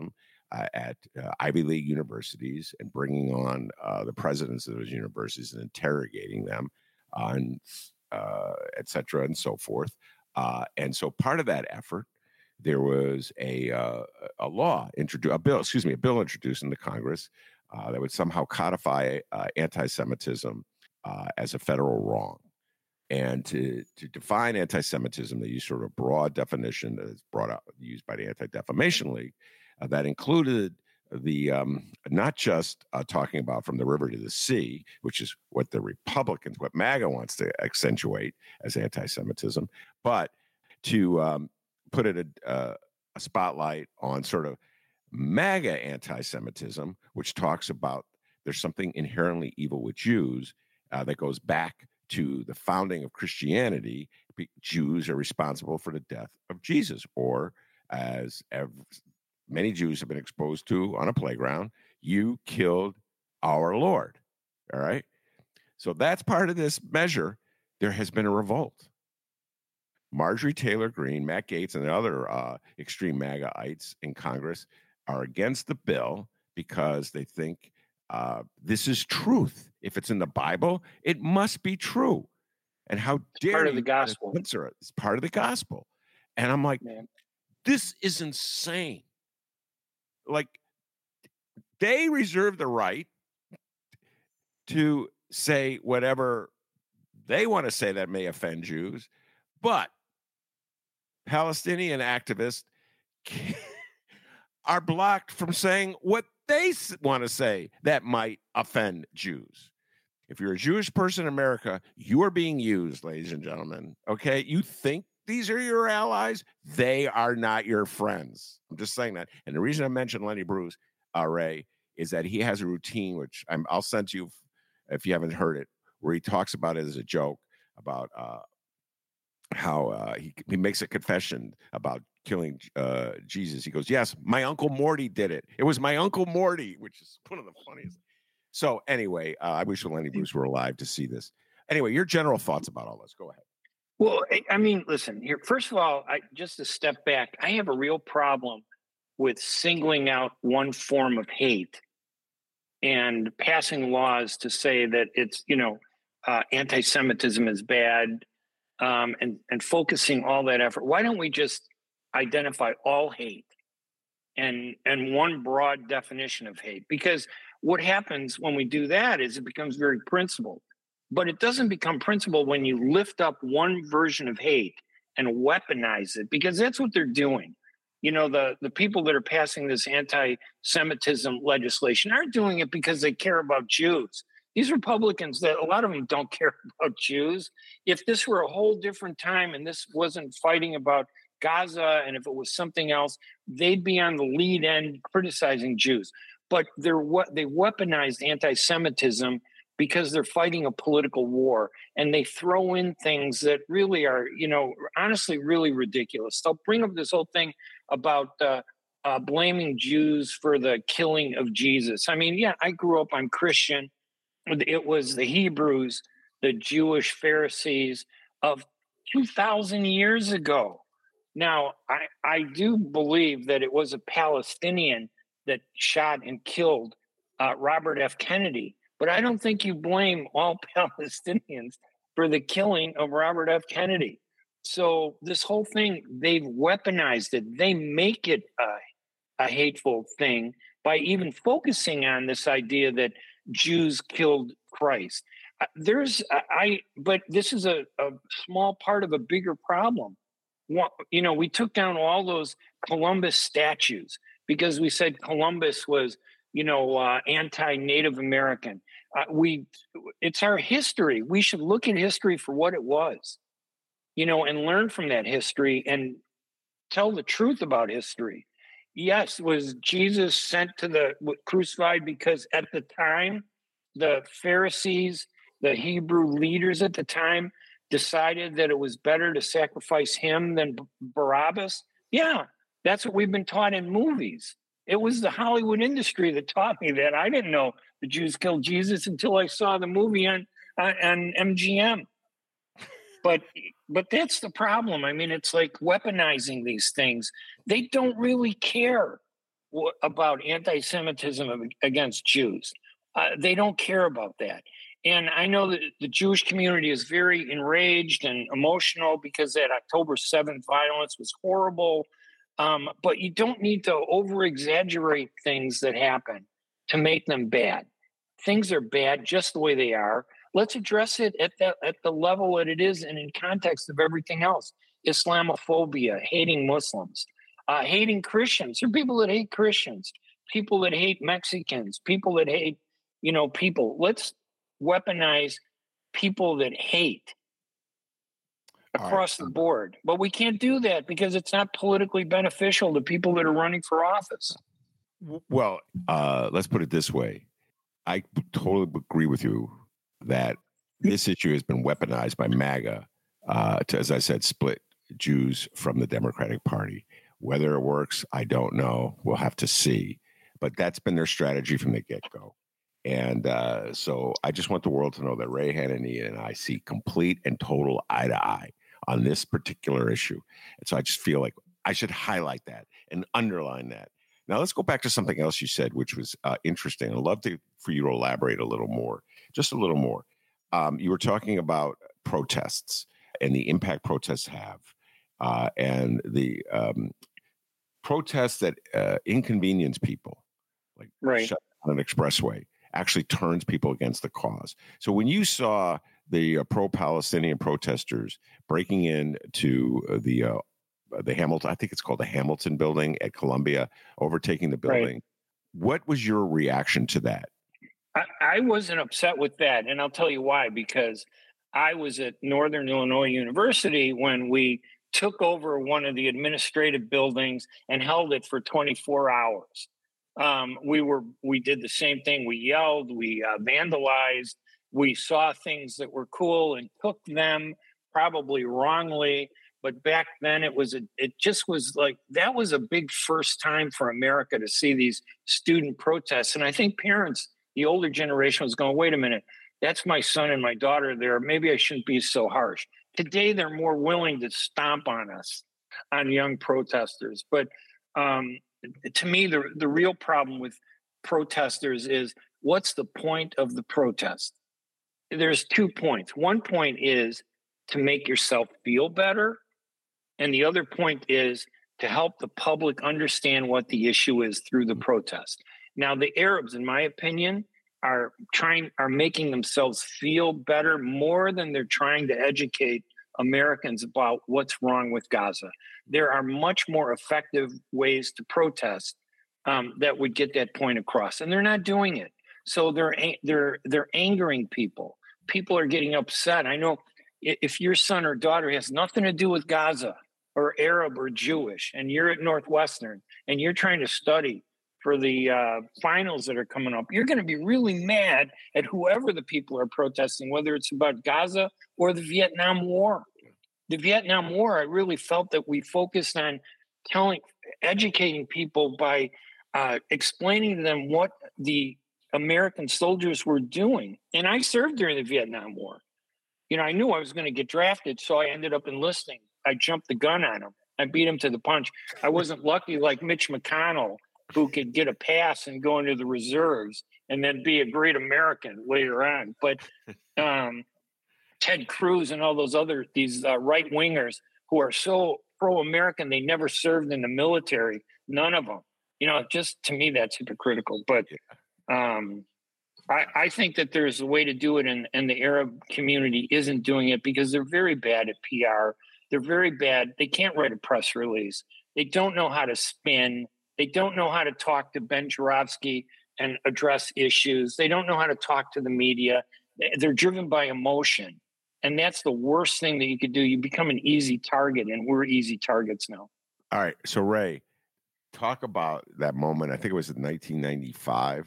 uh, at uh, Ivy League universities and bringing on uh, the presidents of those universities and interrogating them, uh, and uh, et cetera, and so forth. Uh, and so part of that effort, there was a uh, a law introduced, a bill, excuse me, a bill introduced into Congress uh, that would somehow codify uh, anti-Semitism uh, as a federal wrong. And to to define anti-Semitism, they used sort of a broad definition that is brought out used by the Anti-Defamation League uh, that included the um, not just uh, talking about from the river to the sea, which is what the Republicans, what MAGA wants to accentuate as anti-Semitism, but to um, put it a, uh, a spotlight on sort of MAGA anti-Semitism, which talks about there's something inherently evil with Jews uh, that goes back to the founding of Christianity. Jews are responsible for the death of Jesus, or as ev- many Jews have been exposed to on a playground, you killed our Lord. All right. So that's part of this measure. There has been a revolt. Marjorie Taylor Greene, Matt Gaetz, and other uh, extreme MAGAites in Congress are against the bill because they think uh, this is truth. If it's in the Bible, it must be true. And how dare part you of the gospel. censor it? It's part of the gospel. And I'm like, Man. This is insane. Like, they reserve the right to say whatever they want to say that may offend Jews, but Palestinian activists are blocked from saying what they want to say that might offend Jews. If you're a Jewish person in America, you are being used, ladies and gentlemen. Okay? You think these are your allies? They are not your friends. I'm just saying that. And the reason I mentioned Lenny Bruce, uh, Ray, is that he has a routine, which I'm, I'll send to you if you haven't heard it, where he talks about it as a joke about uh, how uh, he, he makes a confession about killing uh, Jesus. He goes, yes, my Uncle Morty did it. It was my Uncle Morty, which is one of the funniest. So anyway, uh, I wish Lenny Bruce were alive to see this. Anyway, your general thoughts about all this. Go ahead. Well, I mean, listen here. First of all, I, just to step back, I have a real problem with singling out one form of hate and passing laws to say that it's, you know, uh, anti-Semitism is bad, um, and, and focusing all that effort. Why don't we just identify all hate and, and one broad definition of hate? Because what happens when we do that is it becomes very principled. But it doesn't become principled when you lift up one version of hate and weaponize it, because that's what they're doing. You know, the, the people that are passing this anti-Semitism legislation aren't doing it because they care about Jews. These Republicans, that a lot of them don't care about Jews. If this were a whole different time and this wasn't fighting about Gaza, and if it was something else, they'd be on the lead end criticizing Jews. But they're what they weaponized anti-Semitism because they're fighting a political war, and they throw in things that really are, you know, honestly, really ridiculous. They'll bring up this whole thing about uh, uh, blaming Jews for the killing of Jesus. I mean, yeah, I grew up, I'm Christian. It was the Hebrews, the Jewish Pharisees of two thousand years ago. Now, I, I do believe that it was a Palestinian that shot and killed uh, Robert F. Kennedy. But I don't think you blame all Palestinians for the killing of Robert F. Kennedy. So this whole thing, they've weaponized it. They make it a, a hateful thing by even focusing on this idea that Jews killed Christ. Uh, there's, I, but this is a, a small part of a bigger problem. Well, you know, we took down all those Columbus statues because we said Columbus was, you know, uh, anti-Native American. Uh, we, it's our history. We should look at history for what it was, you know, and learn from that history and tell the truth about history. Yes, was Jesus sent to the crucified because at the time, the Pharisees, the Hebrew leaders at the time, decided that it was better to sacrifice him than Barabbas? Yeah, that's what we've been taught in movies. It was the Hollywood industry that taught me that. I didn't know the Jews killed Jesus until I saw the movie on on, on M G M. But but that's the problem. I mean, it's like weaponizing these things. They don't really care. w- about anti-Semitism against Jews. Uh, they don't care about that. And I know that the Jewish community is very enraged and emotional because that October seventh violence was horrible. Um, but you don't need to over-exaggerate things that happen to make them bad. Things are bad just the way they are. Let's address it at the, at the level that it is and in context of everything else. Islamophobia, hating Muslims, uh, hating Christians. There are people that hate Christians, people that hate Mexicans, people that hate, you know, people. Let's weaponize people that hate across right. the board. But we can't do that because it's not politically beneficial to people that are running for office. Well, uh, let's put it this way. I totally agree with you that this issue has been weaponized by MAGA uh, to, as I said, split Jews from the Democratic Party. Whether it works, I don't know. We'll have to see. But that's been their strategy from the get-go. And uh, so I just want the world to know that Ray Hanania and I see complete and total eye to eye on this particular issue. And so I just feel like I should highlight that and underline that. Now, let's go back to something else you said, which was uh, interesting. I'd love to, for you to elaborate a little more, just a little more. Um, you were talking about protests and the impact protests have uh, and the um, protests that uh, inconvenience people, like right. shut down an expressway, actually turns people against the cause. So when you saw the uh, pro-Palestinian protesters breaking into uh, the uh, the Hamilton, I think it's called the Hamilton building at Columbia, overtaking the building, right. What was your reaction to that? I, I wasn't upset with that, and I'll tell you why. Because I was at Northern Illinois University when we took over one of the administrative buildings and held it for twenty-four hours. Um, we were we did the same thing. We yelled, we uh, vandalized, we saw things that were cool and took them, probably wrongly. But back then it was a, it just was like that was a big first time for America to see these student protests. And I think parents, the older generation, was going, wait a minute, that's my son and my daughter there. Maybe I shouldn't be so harsh. Today they're more willing to stomp on us, on young protesters. But um, to me, the, the real problem with protesters is what's the point of the protest? There's two points. One point is to make yourself feel better. And the other point is to help the public understand what the issue is through the protest. Now, the Arabs, in my opinion, are trying, are making themselves feel better more than they're trying to educate Americans about what's wrong with Gaza. There are much more effective ways to protest um, that would get that point across, and they're not doing it. So they're they're they're angering people. People are getting upset. I know if your son or daughter has nothing to do with Gaza or Arab or Jewish, and you're at Northwestern and you're trying to study for the uh, finals that are coming up, you're going to be really mad at whoever the people are protesting, whether it's about Gaza or the Vietnam War. The Vietnam War, I really felt that we focused on telling, educating people by uh, explaining to them what the American soldiers were doing. And I served during the Vietnam War. You know, I knew I was going to get drafted, so I ended up enlisting. I jumped the gun on him. I beat him to the punch. I wasn't lucky like Mitch McConnell, who could get a pass and go into the reserves and then be a great American later on. But um, Ted Cruz and all those other, these uh, right wingers who are so pro-American, they never served in the military. None of them. You know, just to me, that's hypocritical. But um, I, I think that there's a way to do it, and, and the Arab community isn't doing it because they're very bad at P R. They're very bad. They can't write a press release. They don't know how to spin. They don't know how to talk to Ben Joravsky and address issues. They don't know how to talk to the media. They're driven by emotion. And that's the worst thing that you could do. You become an easy target, and we're easy targets now. All right. So, Ray, talk about that moment. I think it was in nineteen ninety-five,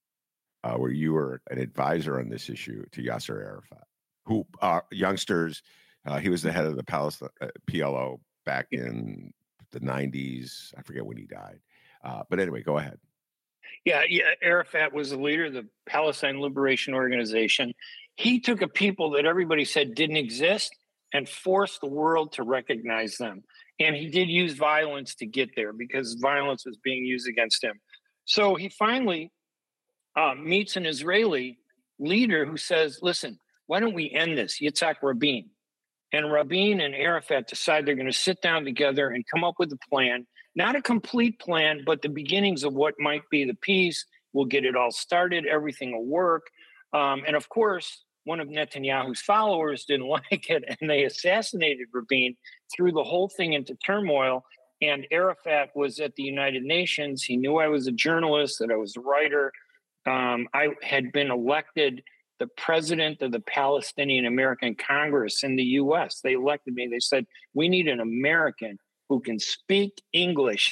uh, where you were an advisor on this issue to Yasser Arafat, who uh, youngsters, uh, he was the head of the Palestine, uh, P L O back in the nineties. I forget when he died. Uh, but anyway, go ahead. Yeah, yeah, Arafat was the leader of the Palestine Liberation Organization. He took a people that everybody said didn't exist and forced the world to recognize them. And he did use violence to get there because violence was being used against him. So he finally uh, meets an Israeli leader who says, listen, why don't we end this? Yitzhak Rabin. And Rabin and Arafat decide they're going to sit down together and come up with a plan, not a complete plan, but the beginnings of what might be the peace. We'll get it all started. Everything will work. Um, and of course, one of Netanyahu's followers didn't like it, and they assassinated Rabin, threw the whole thing into turmoil. And Arafat was at the United Nations. He knew I was a journalist, that I was a writer. Um, I had been elected the president of the Palestinian American Congress in the U S. They elected me. They said, we need an American who can speak English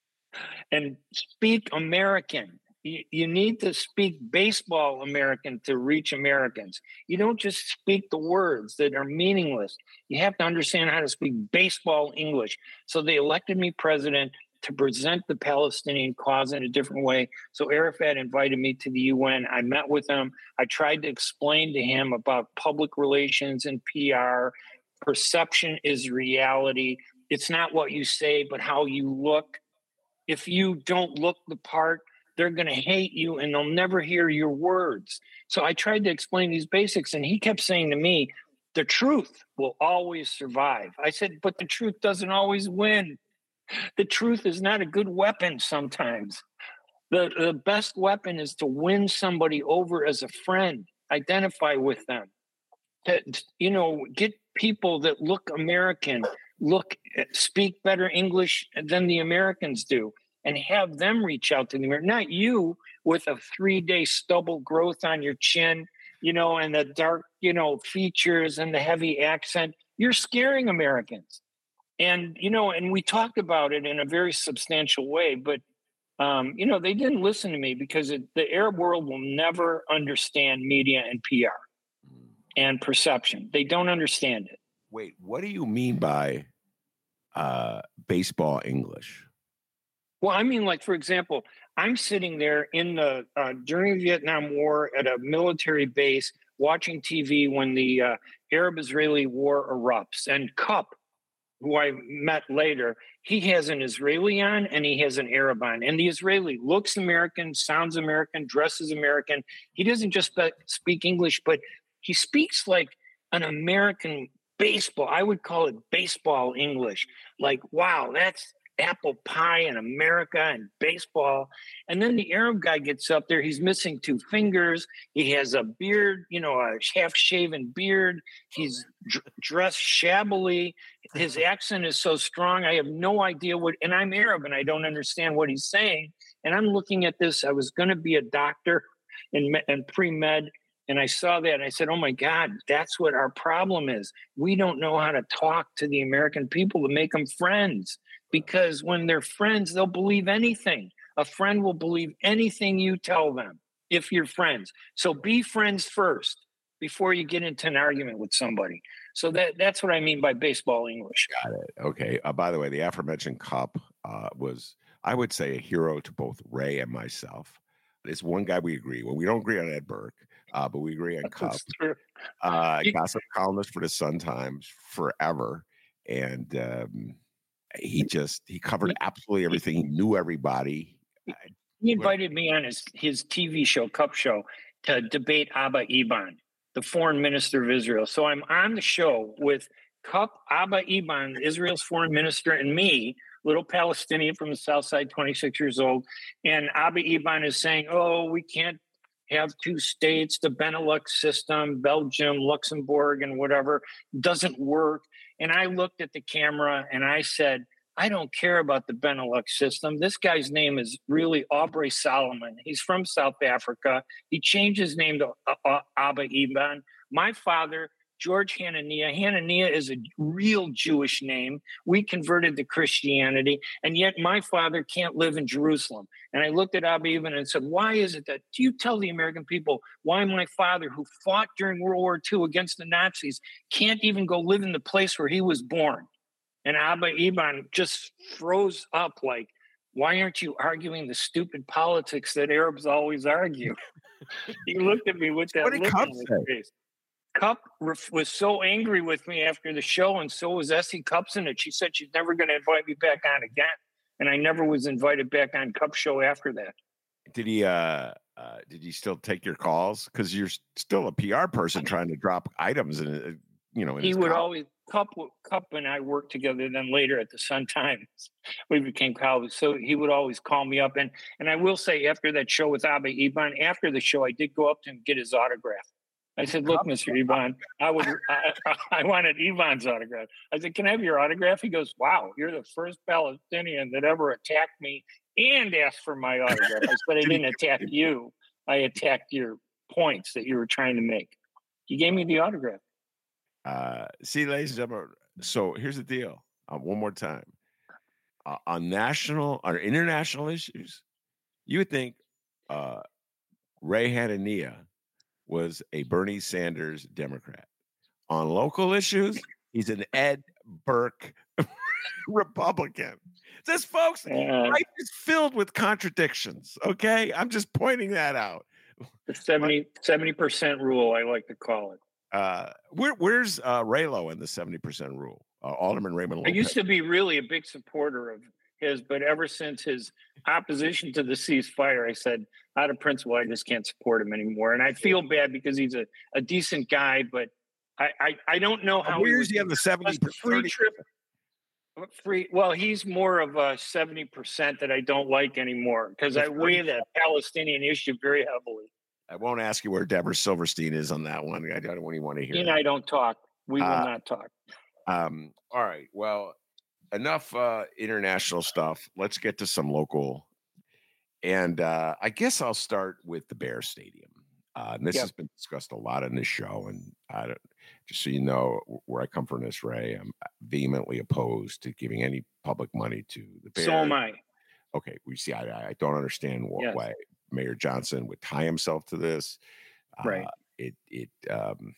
and speak American. You, you need to speak baseball American to reach Americans. You don't just speak the words that are meaningless. You have to understand how to speak baseball English. So they elected me president to present the Palestinian cause in a different way. So Arafat invited me to the U N. I met with him. I tried to explain to him about public relations and P R. Perception is reality. It's not what you say, but how you look. If you don't look the part, they're going to hate you and they'll never hear your words. So I tried to explain these basics, and he kept saying to me, the truth will always survive. I said, but the truth doesn't always win. The truth is not a good weapon sometimes. The, the best weapon is to win somebody over as a friend, identify with them, to, you know, get people that look American, look, speak better English than the Americans do, and have them reach out to the American, not you with a three-day stubble growth on your chin, you know, and the dark, you know, features and the heavy accent. You're scaring Americans. And, you know, and we talked about it in a very substantial way, but, um, you know, they didn't listen to me because it, the Arab world will never understand media and P R and perception. They don't understand it. Wait, what do you mean by uh, baseball English? Well, I mean, like, for example, I'm sitting there in the uh, during the Vietnam War at a military base watching T V when the uh, Arab-Israeli war erupts, and Cup, who I met later, he has an Israeli on and he has an Arab on. And the Israeli looks American, sounds American, dresses American. He doesn't just speak English, but he speaks like an American baseball. I would call it baseball English. Like, wow, that's apple pie in America and baseball. And then the Arab guy gets up there. He's missing two fingers. He has a beard, you know, a half-shaven beard. He's dr- dressed shabbily. His accent is so strong. I have no idea what, and I'm Arab and I don't understand what he's saying. And I'm looking at this. I was going to be a doctor in, in pre-med. And I saw that and I said, oh my God, that's what our problem is. We don't know how to talk to the American people to make them friends. Because when they're friends, they'll believe anything. A friend will believe anything you tell them if you're friends. So be friends first before you get into an argument with somebody. So that that's what I mean by baseball English. Got it. Okay. Uh, by the way, the aforementioned Cup uh, was, I would say, a hero to both Ray and myself. It's one guy we agree. Well, we don't agree on Ed Burke, uh, but we agree on Cup. Uh, gossip columnist for the Sun Times forever. And um, he just, he covered absolutely everything. He knew everybody. He invited me on his, his T V show, Cup Show, to debate Abba Eban, the foreign minister of Israel. So I'm on the show with Cup, Abba Eban, Israel's foreign minister, and me, little Palestinian from the South Side, twenty-six years old. And Abba Eban is saying, oh, we can't have two states, the Benelux system, Belgium, Luxembourg, and whatever, doesn't work. And I looked at the camera and I said, I don't care about the Benelux system. This guy's name is really Aubrey Solomon. He's from South Africa. He changed his name to uh, Abba Eban. My father, George Hananiah. Hananiah is a real Jewish name. We converted to Christianity, and yet my father can't live in Jerusalem. And I looked at Abba Eban and said, why is it that, do you tell the American people why my father, who fought during World War Two against the Nazis, can't even go live in the place where he was born? And Abba Eban just froze up like, why aren't you arguing the stupid politics that Arabs always argue? He looked at me with that what did look Cup on his say? face. Cup was so angry with me after the show, and so was Essie Cupson, and she said she's never going to invite me back on again. And I never was invited back on Cup show after that. Did he? Uh, uh, did he still take your calls? Because you're still a P R person trying to drop items, and you know. In he would column. always Cup. Cup and I worked together. Then later at the Sun Times, we became colleagues. So he would always call me up, and and I will say, after that show with Abba Eban, after the show, I did go up to him and get his autograph. I said, "Look, Mister Eban, I would, I, I wanted Eban's autograph." I said, "Can I have your autograph?" He goes, "Wow, you're the first Palestinian that ever attacked me and asked for my autograph." I said, "I didn't attack you. I attacked your points that you were trying to make." He gave me the autograph. Uh, see, ladies and gentlemen. So here's the deal. Uh, one more time, uh, on national or international issues, you would think uh, Ray Hanania was a Bernie Sanders Democrat. On local issues, he's an Ed Burke Republican. This, folks, uh, life is filled with contradictions, okay? I'm just pointing that out. The seventy percent rule, I like to call it. Uh, where, where's uh, Raylo in the seventy percent rule? Uh, Alderman Raymond Lopez. I used to be really a big supporter of his, but ever since his opposition to the ceasefire, I said, out of principle, I just can't support him anymore. And I feel bad because he's a, a decent guy, but I, I, I don't know how. Where is he on the seventy percent? Free trip. Free. Well, he's more of a seventy percent that I don't like anymore because I weigh the Palestinian issue very heavily. I won't ask you where Deborah Silverstein is on that one. I don't even want to hear. He and I don't talk. We will uh, not talk. Um. All right. Well, enough uh, international stuff. Let's get to some local. And uh, I guess I'll start with the Bear Stadium. Uh, and this yep. has been discussed a lot in this show. And I don't, just so you know, where I come from this, Ray, I'm vehemently opposed to giving any public money to the Bears. So am I. Okay. We see, I, I don't understand what, yes. why Mayor Johnson would tie himself to this. Right. Uh, it, it, um,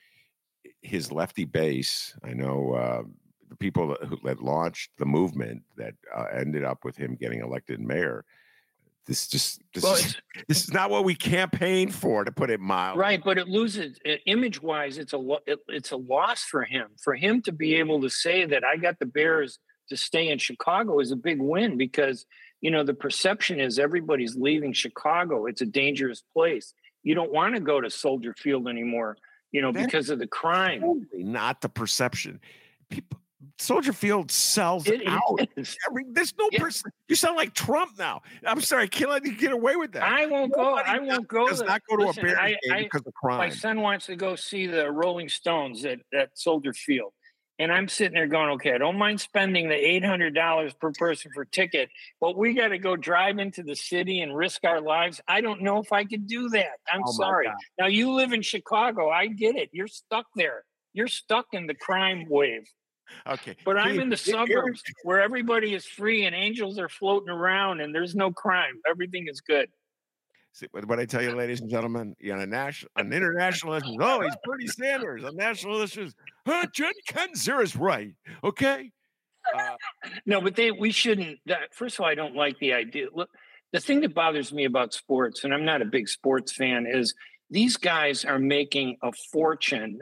his lefty base, I know uh, the people that, who had launched the movement that uh, ended up with him getting elected mayor. This just this, well, is, this is not what we campaigned for, to put it mildly. Right, but it loses it, image-wise. It's a it, it's a loss for him. For him to be able to say that I got the Bears to stay in Chicago is a big win because you know the perception is everybody's leaving Chicago. It's a dangerous place. You don't want to go to Soldier Field anymore, you know, That's because of the crime. Totally not the perception. People. Soldier Field sells it out. Every, there's no yeah. person. You sound like Trump now. I'm sorry, I can't let you get away with that. I won't Nobody go. I won't go. Does to, not go to listen, a Bears I, game I, because of crime. My son wants to go see the Rolling Stones at, at Soldier Field, and I'm sitting there going, "Okay, I don't mind spending the eight hundred dollars per person for ticket, but we got to go drive into the city and risk our lives. I don't know if I could do that. I'm oh sorry. Now you live in Chicago. I get it. You're stuck there. You're stuck in the crime wave." Okay. But I'm in the suburbs where everybody is free and angels are floating around and there's no crime. Everything is good. See, what I tell you, ladies and gentlemen, you know, national, on international issues, oh, he's Bernie Sanders. On national issues, huh, Jen Kanzer is right. Okay. Uh, no, but they we shouldn't. That, first of all, I don't like the idea. Look, the thing that bothers me about sports, and I'm not a big sports fan, is these guys are making a fortune.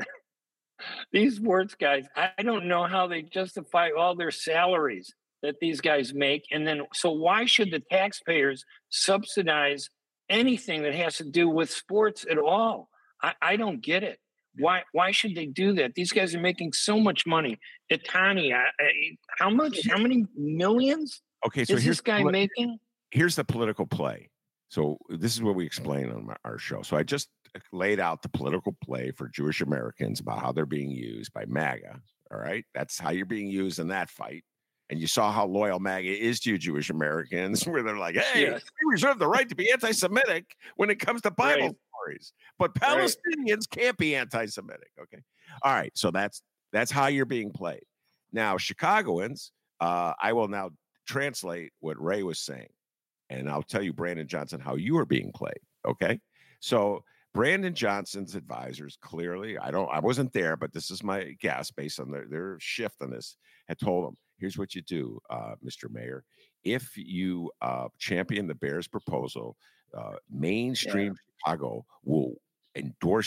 These sports guys, I don't know how they justify all their salaries that these guys make. And then, so why should the taxpayers subsidize anything that has to do with sports at all? I, I don't get it. Why Why should they do that? These guys are making so much money. Itani, I, I, how much? How many millions okay, so is here's this guy poli- making? Here's the political play. So this is what we explain on my, our show. So I just laid out the political play for Jewish Americans about how they're being used by MAGA. All right. That's how you're being used in that fight. And you saw how loyal MAGA is to you, Jewish Americans, where they're like, hey, yes. we reserve the right to be anti-Semitic when it comes to Bible right. stories. But Palestinians right. can't be anti-Semitic. Okay. All right. So that's that's how you're being played. Now, Chicagoans, uh, I will now translate what Ray was saying. And I'll tell you, Brandon Johnson, how you are being played. Okay. So Brandon Johnson's advisors clearly, I don't, I wasn't there, but this is my guess based on their, their shift on this, had told him, here's what you do, uh, Mister Mayor. If you uh, champion the Bears proposal, uh, mainstream yeah. Chicago will endorse you.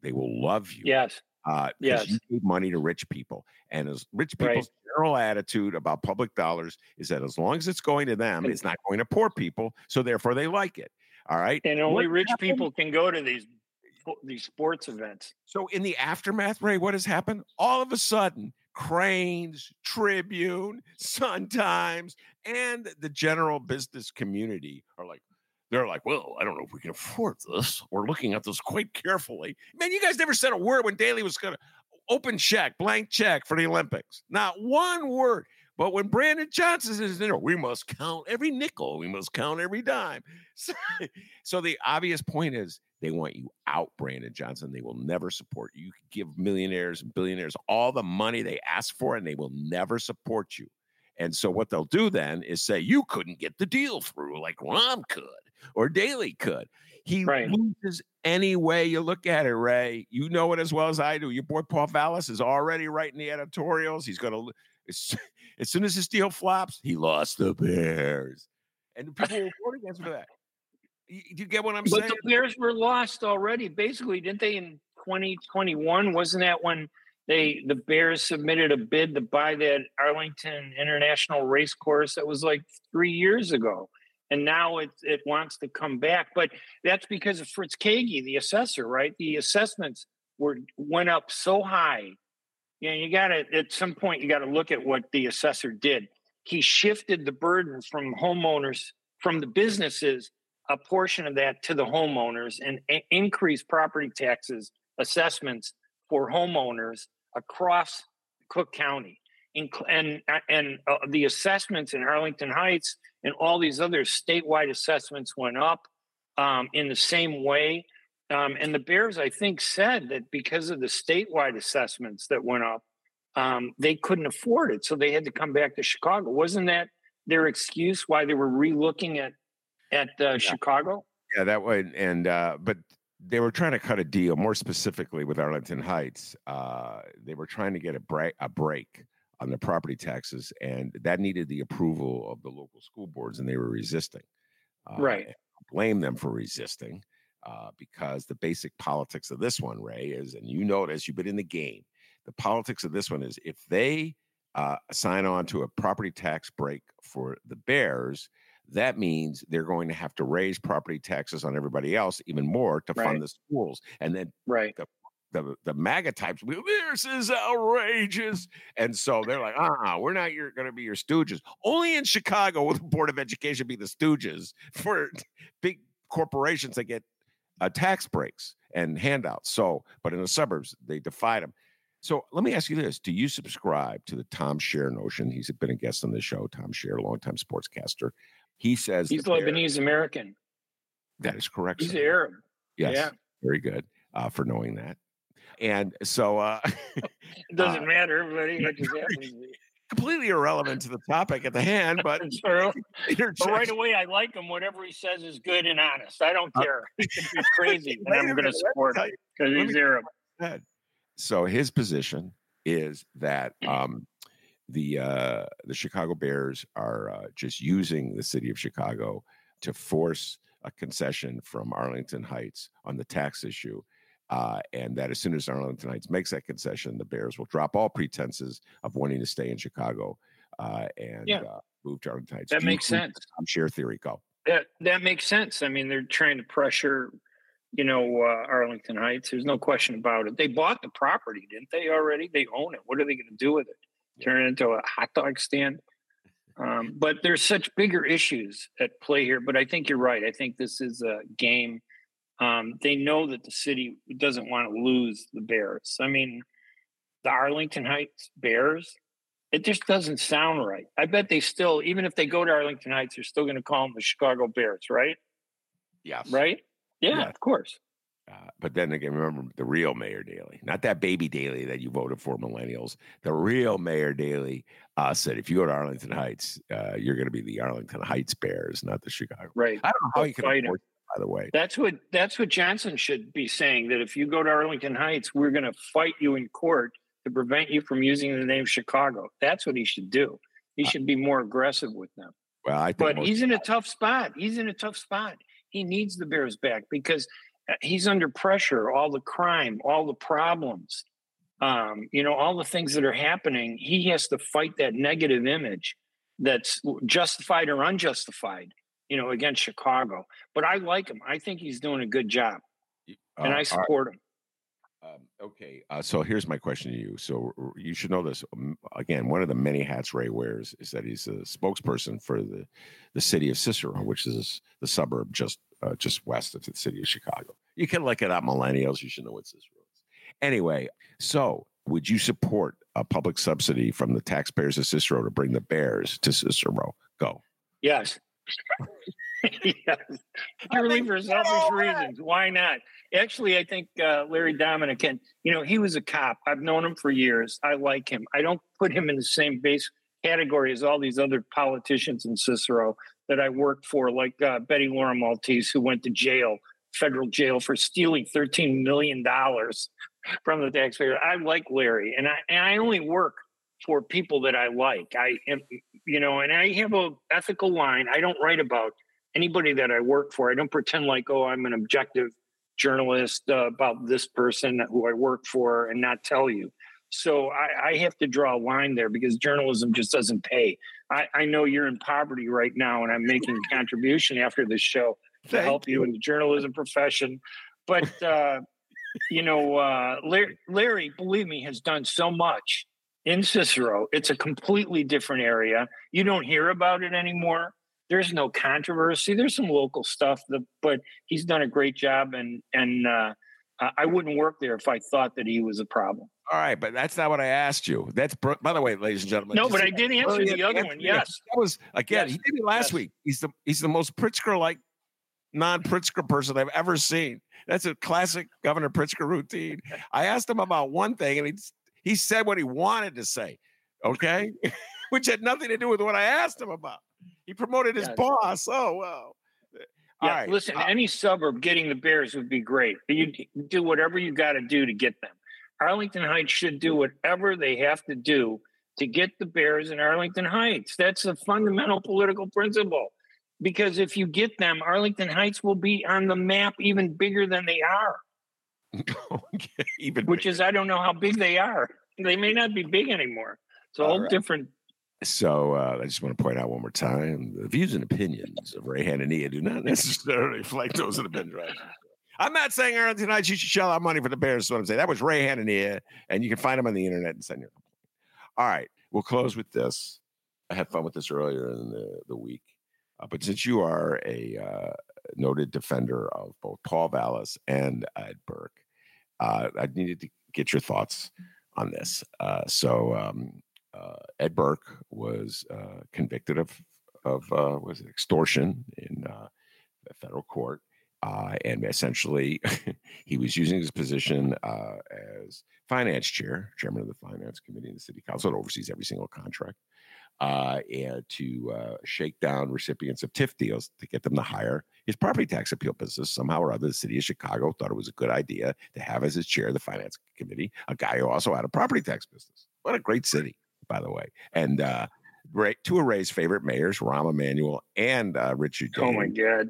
They will love you. Yes. Uh, yes. You gave money to rich people. And as rich people's right. general attitude about public dollars is that as long as it's going to them, it's not going to poor people. So therefore they like it. All right. And only what rich happened? people can go to these these sports events. So in the aftermath, Ray, what has happened? All of a sudden, Crain's, Tribune, Sun Times, and the general business community are like, they're like, well, I don't know if we can afford this. We're looking at this quite carefully. Man, you guys never said a word when Daley was going to open check, blank check for the Olympics. Not one word. But when Brandon Johnson is there, we must count every nickel. We must count every dime. So, so the obvious point is they want you out, Brandon Johnson. They will never support you. You can give millionaires and billionaires all the money they ask for, and they will never support you. And so what they'll do then is say, you couldn't get the deal through like Rahm could or Daley could. He right. loses any way you look at it, Ray. You know it as well as I do. Your boy Paul Vallis is already writing the editorials. He's going to as, as soon as this deal flops, he lost the Bears. And people will vote against for that. You, do you get what I'm but saying? But the Bears were lost already, basically, didn't they, in twenty twenty-one? Wasn't that when they the Bears submitted a bid to buy that Arlington International Race Course? That was like three years ago. And now it, it wants to come back. But that's because of Fritz Kagi, the assessor, right? The assessments were went up so high. Yeah, you got to, at some point, you got to look at what the assessor did. He shifted the burden from homeowners, from the businesses, a portion of that to the homeowners, and a- increased property taxes, assessments for homeowners across Cook County. And, and, and uh, the assessments in Arlington Heights and all these other statewide assessments went up um, in the same way. Um, and the Bears, I think, said that because of the statewide assessments that went up, um, they couldn't afford it. So they had to come back to Chicago. Wasn't that their excuse why they were re-looking at, at uh, yeah. Chicago? Yeah, that way. And, uh, but they were trying to cut a deal more specifically with Arlington Heights. Uh, they were trying to get a break, a break on the property taxes, and that needed the approval of the local school boards, and they were resisting. Uh, right. Blame them for resisting. Uh, because the basic politics of this one, Ray, is, and you know it as you've been in the game, the politics of this one is if they uh, sign on to a property tax break for the Bears, that means they're going to have to raise property taxes on everybody else even more to right. fund the schools. And then right. the, the, the MAGA types, this is outrageous. And so they're like, uh-uh, we're not going to be your stooges. Only in Chicago will the Board of Education be the stooges for big corporations that get Uh, tax breaks and handouts. So, but in the suburbs, they defied them. So let me ask you this. Do you subscribe to the Tom Scher notion? He's been a guest on the show, Tom Scher, longtime sportscaster. He says he's Lebanese American. That is correct. He's sir. Arab. Yes. Yeah. Very good uh, for knowing that. And so uh, it doesn't uh, matter, but it just happens. Completely irrelevant to the topic at the hand, but, but right away I like him. Whatever he says is good and honest. I don't care. He can be crazy, and I'm going to support him because he's Arab. So his position is that um, the uh, the Chicago Bears are uh, just using the city of Chicago to force a concession from Arlington Heights on the tax issue. Uh, and that as soon as Arlington Heights makes that concession, the Bears will drop all pretenses of wanting to stay in Chicago uh, and yeah. uh, move to Arlington Heights. That Do makes sense. I'm sure theory go. That that makes sense. I mean, they're trying to pressure, you know, uh, Arlington Heights. There's no question about it. They bought the property, didn't they? Already, they own it. What are they going to do with it? Yeah. Turn it into a hot dog stand? Um, but there's such bigger issues at play here. But I think you're right. I think this is a game. Um, they know that the city doesn't want to lose the Bears. I mean, the Arlington Heights Bears, it just doesn't sound right. I bet they still, even if they go to Arlington Heights, they're still going to call them the Chicago Bears, right? Yes. Right? Yeah, yes. Of course. Uh, but then again, remember the real Mayor Daley, not that baby Daley that you voted for, millennials. The real Mayor Daley uh, said, if you go to Arlington Heights, uh, you're going to be the Arlington Heights Bears, not the Chicago. Right. I don't know how you can afford it, by the way. That's what that's what Johnson should be saying, that if you go to Arlington Heights, we're going to fight you in court to prevent you from using the name Chicago. That's what he should do. He should be more aggressive with them. Well, I think but he's in a tough spot. He's in a tough spot. He needs the Bears back because he's under pressure, all the crime, all the problems, um, you know, all the things that are happening. He has to fight that negative image that's justified or unjustified, you know, against Chicago. But I like him. I think he's doing a good job, uh, and I support him. Um, okay, uh, so here's my question to you. So you should know this. Um, again, one of the many hats Ray wears is that he's a spokesperson for the, the city of Cicero, which is the suburb just uh, just west of the city of Chicago. You can look it up, millennials. You should know what Cicero is. Anyway, so would you support a public subsidy from the taxpayers of Cicero to bring the Bears to Cicero? Go. Yes. Yes. Purely for selfish reasons. Why not? Actually, I think uh, Larry Dominic, can, you know, he was a cop. I've known him for years. I like him. I don't put him in the same base category as all these other politicians in Cicero that I worked for, like uh, Betty Laura Maltese, who went to jail, federal jail, for stealing thirteen million dollars from the taxpayer. I like Larry, and I, and I only work for people that I like. I am, you know, and I have a ethical line. I don't write about anybody that I work for. I don't pretend like, oh, I'm an objective journalist uh, about this person who I work for and not tell you. So I, I have to draw a line there because journalism just doesn't pay. I, I know you're in poverty right now, and I'm making a contribution after this show to Thank help you. you in the journalism profession. But, uh, you know, uh, Larry, Larry, believe me, has done so much in Cicero. It's a completely different area. You don't hear about it anymore. There's no controversy. There's some local stuff, that, but he's done a great job, and and uh, I wouldn't work there if I thought that he was a problem. All right, but that's not what I asked you. That's, by the way, ladies and gentlemen. No, but I did answer the other one. Yes, that was again. Yes. He did it last Yes. week. He's the he's the most Pritzker-like, non-Pritzker person I've ever seen. That's a classic Governor Pritzker routine. I asked him about one thing, and he he said what he wanted to say. Okay, which had nothing to do with what I asked him about. He promoted his yes. boss. Oh, well. Yeah, All right. Listen, uh, any suburb getting the Bears would be great. You do whatever you got to do to get them. Arlington Heights should do whatever they have to do to get the Bears in Arlington Heights. That's a fundamental political principle. Because if you get them, Arlington Heights will be on the map even bigger than they are. okay, even Which bigger. is, I don't know how big they are. They may not be big anymore. It's a All whole right. different. So uh, I just want to point out one more time, the views and opinions of Ray Hanania do not necessarily reflect those of the Ben Drive. I'm not saying Arlington Heights, you should shell out money for the Bears. Is what I'm saying. That was Ray Hanania, and you can find him on the internet and send your complaint. All right, we'll close with this. I had fun with this earlier in the, the week. Uh, but since you are a uh, noted defender of both Paul Vallas and Ed Burke, uh, I needed to get your thoughts on this. Uh, so um, uh, Ed Burke was uh, convicted of of uh, was it extortion in uh, the federal court, uh, and essentially he was using his position uh, as finance chair, chairman of the finance committee in the city council that oversees every single contract. Uh, and to uh, shake down recipients of T I F deals to get them to hire his property tax appeal business. Somehow or other, the city of Chicago thought it was a good idea to have as his chair of the finance committee a guy who also had a property tax business. What a great city, by the way. And uh, Ray, two of Ray's favorite mayors, Rahm Emanuel and uh, Richard Daley. Oh, my God.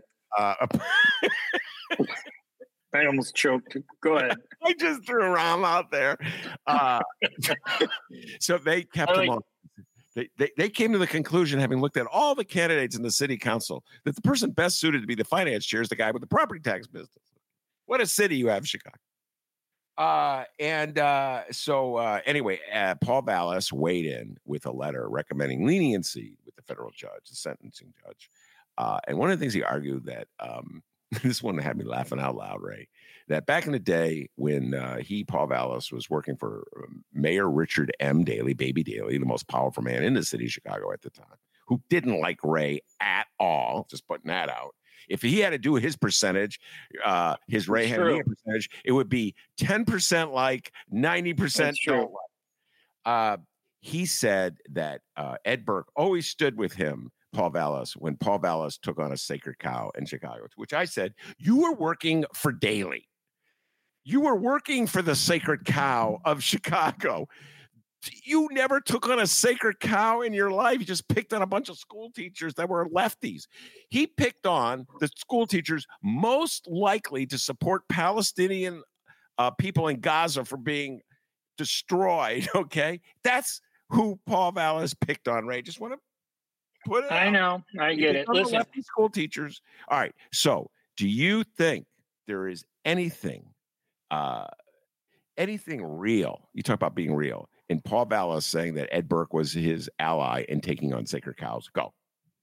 Uh, I almost choked. Go ahead. I just threw Rahm out there. Uh, so they kept like- him on. They, they they came to the conclusion, having looked at all the candidates in the city council, that the person best suited to be the finance chair is the guy with the property tax business. What a city you have, Chicago. Uh, and uh, so uh, anyway, uh, Paul Vallas weighed in with a letter recommending leniency with the federal judge, the sentencing judge. Uh, and one of the things he argued that um, this one had me laughing out loud, Ray, that back in the day when uh, he, Paul Vallas, was working for um, Mayor Richard M. Daley, Baby Daley, the most powerful man in the city of Chicago at the time, who didn't like Ray at all, just putting that out. If he had to do his percentage, uh, his Ray Hanania percentage, it would be ten percent like, ninety percent don't like. Uh, he said that uh, Ed Burke always stood with him, Paul Vallas, when Paul Vallas took on a sacred cow in Chicago, to which I said, you were working for Daley. You were working for the sacred cow of Chicago. You never took on a sacred cow in your life. You just picked on a bunch of school teachers that were lefties. He picked on the school teachers most likely to support Palestinian uh, people in Gaza for being destroyed, okay? That's who Paul Vallas picked on, Ray. Just want to put it I out. know. I get it. Listen. Lefty school teachers. All right. So do you think there is anything, uh, anything real? You talk about being real. And Paul Vallas saying that Ed Burke was his ally in taking on sacred cows. Go.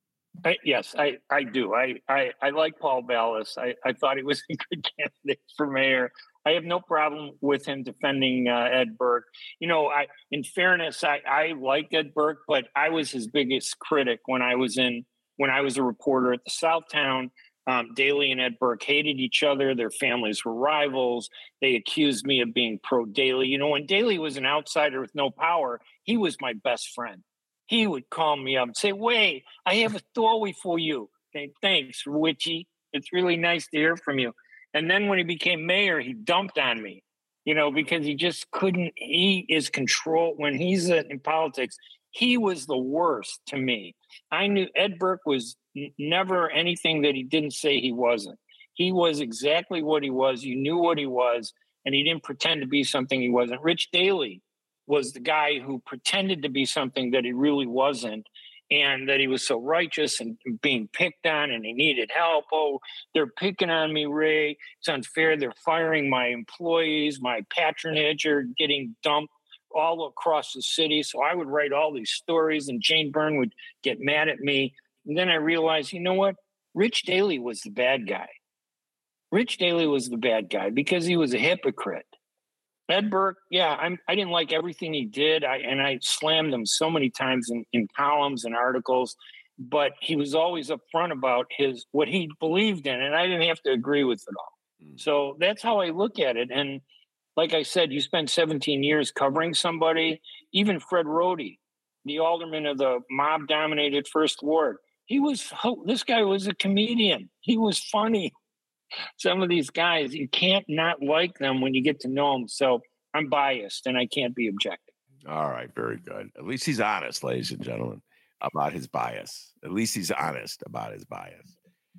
I, yes, I, I do. I, I, I like Paul Vallas. I, I thought he was a good candidate for mayor. I have no problem with him defending uh, Ed Burke. You know, I, in fairness, I, I like Ed Burke, but I was his biggest critic when I was in when I was a reporter at the Southtown. Um, Daley and Ed Burke hated each other. Their families were rivals. They accused me of being pro-Daley. You know, when Daley was an outsider with no power, he was my best friend. He would call me up and say, wait, I have a story for you. Okay, thanks, Richie. It's really nice to hear from you. And then when he became mayor, he dumped on me, you know, because he just couldn't, he is control. When he's in politics, he was the worst to me. I knew Ed Burke was n- never anything that he didn't say he wasn't. He was exactly what he was. You knew what he was, and he didn't pretend to be something he wasn't. Rich Daley was the guy who pretended to be something that he really wasn't, and that he was so righteous and being picked on and he needed help. Oh, they're picking on me, Ray. It's unfair. They're firing my employees. My patronage are getting dumped all across the city. So I would write all these stories and Jane Byrne would get mad at me. And then I realized, you know what? Rich Daley was the bad guy. Rich Daley was the bad guy because he was a hypocrite. Ed Burke, yeah, I'm, I didn't like everything he did. I, and I slammed him so many times in, in columns and articles, but he was always upfront about his, what he believed in. And I didn't have to agree with it all. Mm. So that's how I look at it. And like I said, you spend seventeen years covering somebody, even Fred Rohde, the alderman of the mob-dominated First Ward. He was, this guy was a comedian. He was funny. Some of these guys, you can't not like them when you get to know them. So I'm biased and I can't be objective. All right, very good. At least he's honest, ladies and gentlemen, about his bias. At least he's honest about his bias.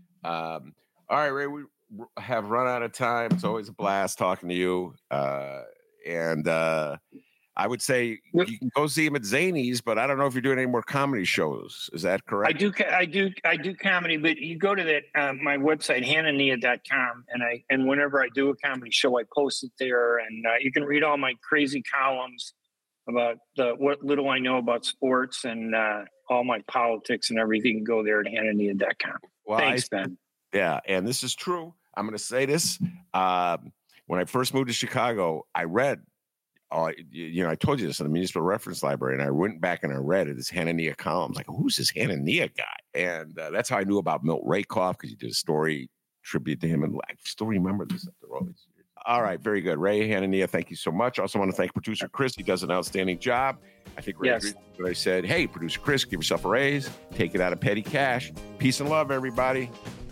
Um, all right, Ray, we have run out of time. It's always a blast talking to you. Uh, and uh, I would say you can go see him at Zanies, but I don't know if you're doing any more comedy shows. Is that correct? I do. I do. I do comedy, but you go to that uh, my website, hanania dot com, and I and whenever I do a comedy show, I post it there, and uh, you can read all my crazy columns about the what little I know about sports and uh, all my politics and everything. Go there at hanania dot com. Well, Thanks, I, Ben. Yeah, and this is true. I'm going to say this. Um, when I first moved to Chicago, I read. Oh, you know, I told you this in the Municipal Reference Library, and I went back and I read it, his Hanania columns. Like, who's this Hanania guy? And uh, that's how I knew about Milt Rakoff, because you did a story tribute to him, and I still remember this after all these years. All right, very good. Ray Hanania, thank you so much. Also want to thank producer Chris. He does an outstanding job. I think Ray yes. agreed when I said, hey, producer Chris, give yourself a raise. Take it out of petty cash. Peace and love, everybody.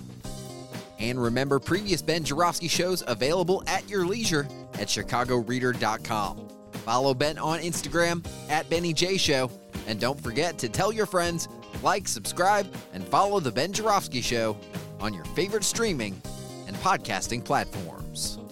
And remember, previous Ben Joravsky shows available at your leisure at chicago reader dot com. Follow Ben on Instagram at Benny J Show. And don't forget to tell your friends, like, subscribe, and follow The Ben Joravsky Show on your favorite streaming and podcasting platforms.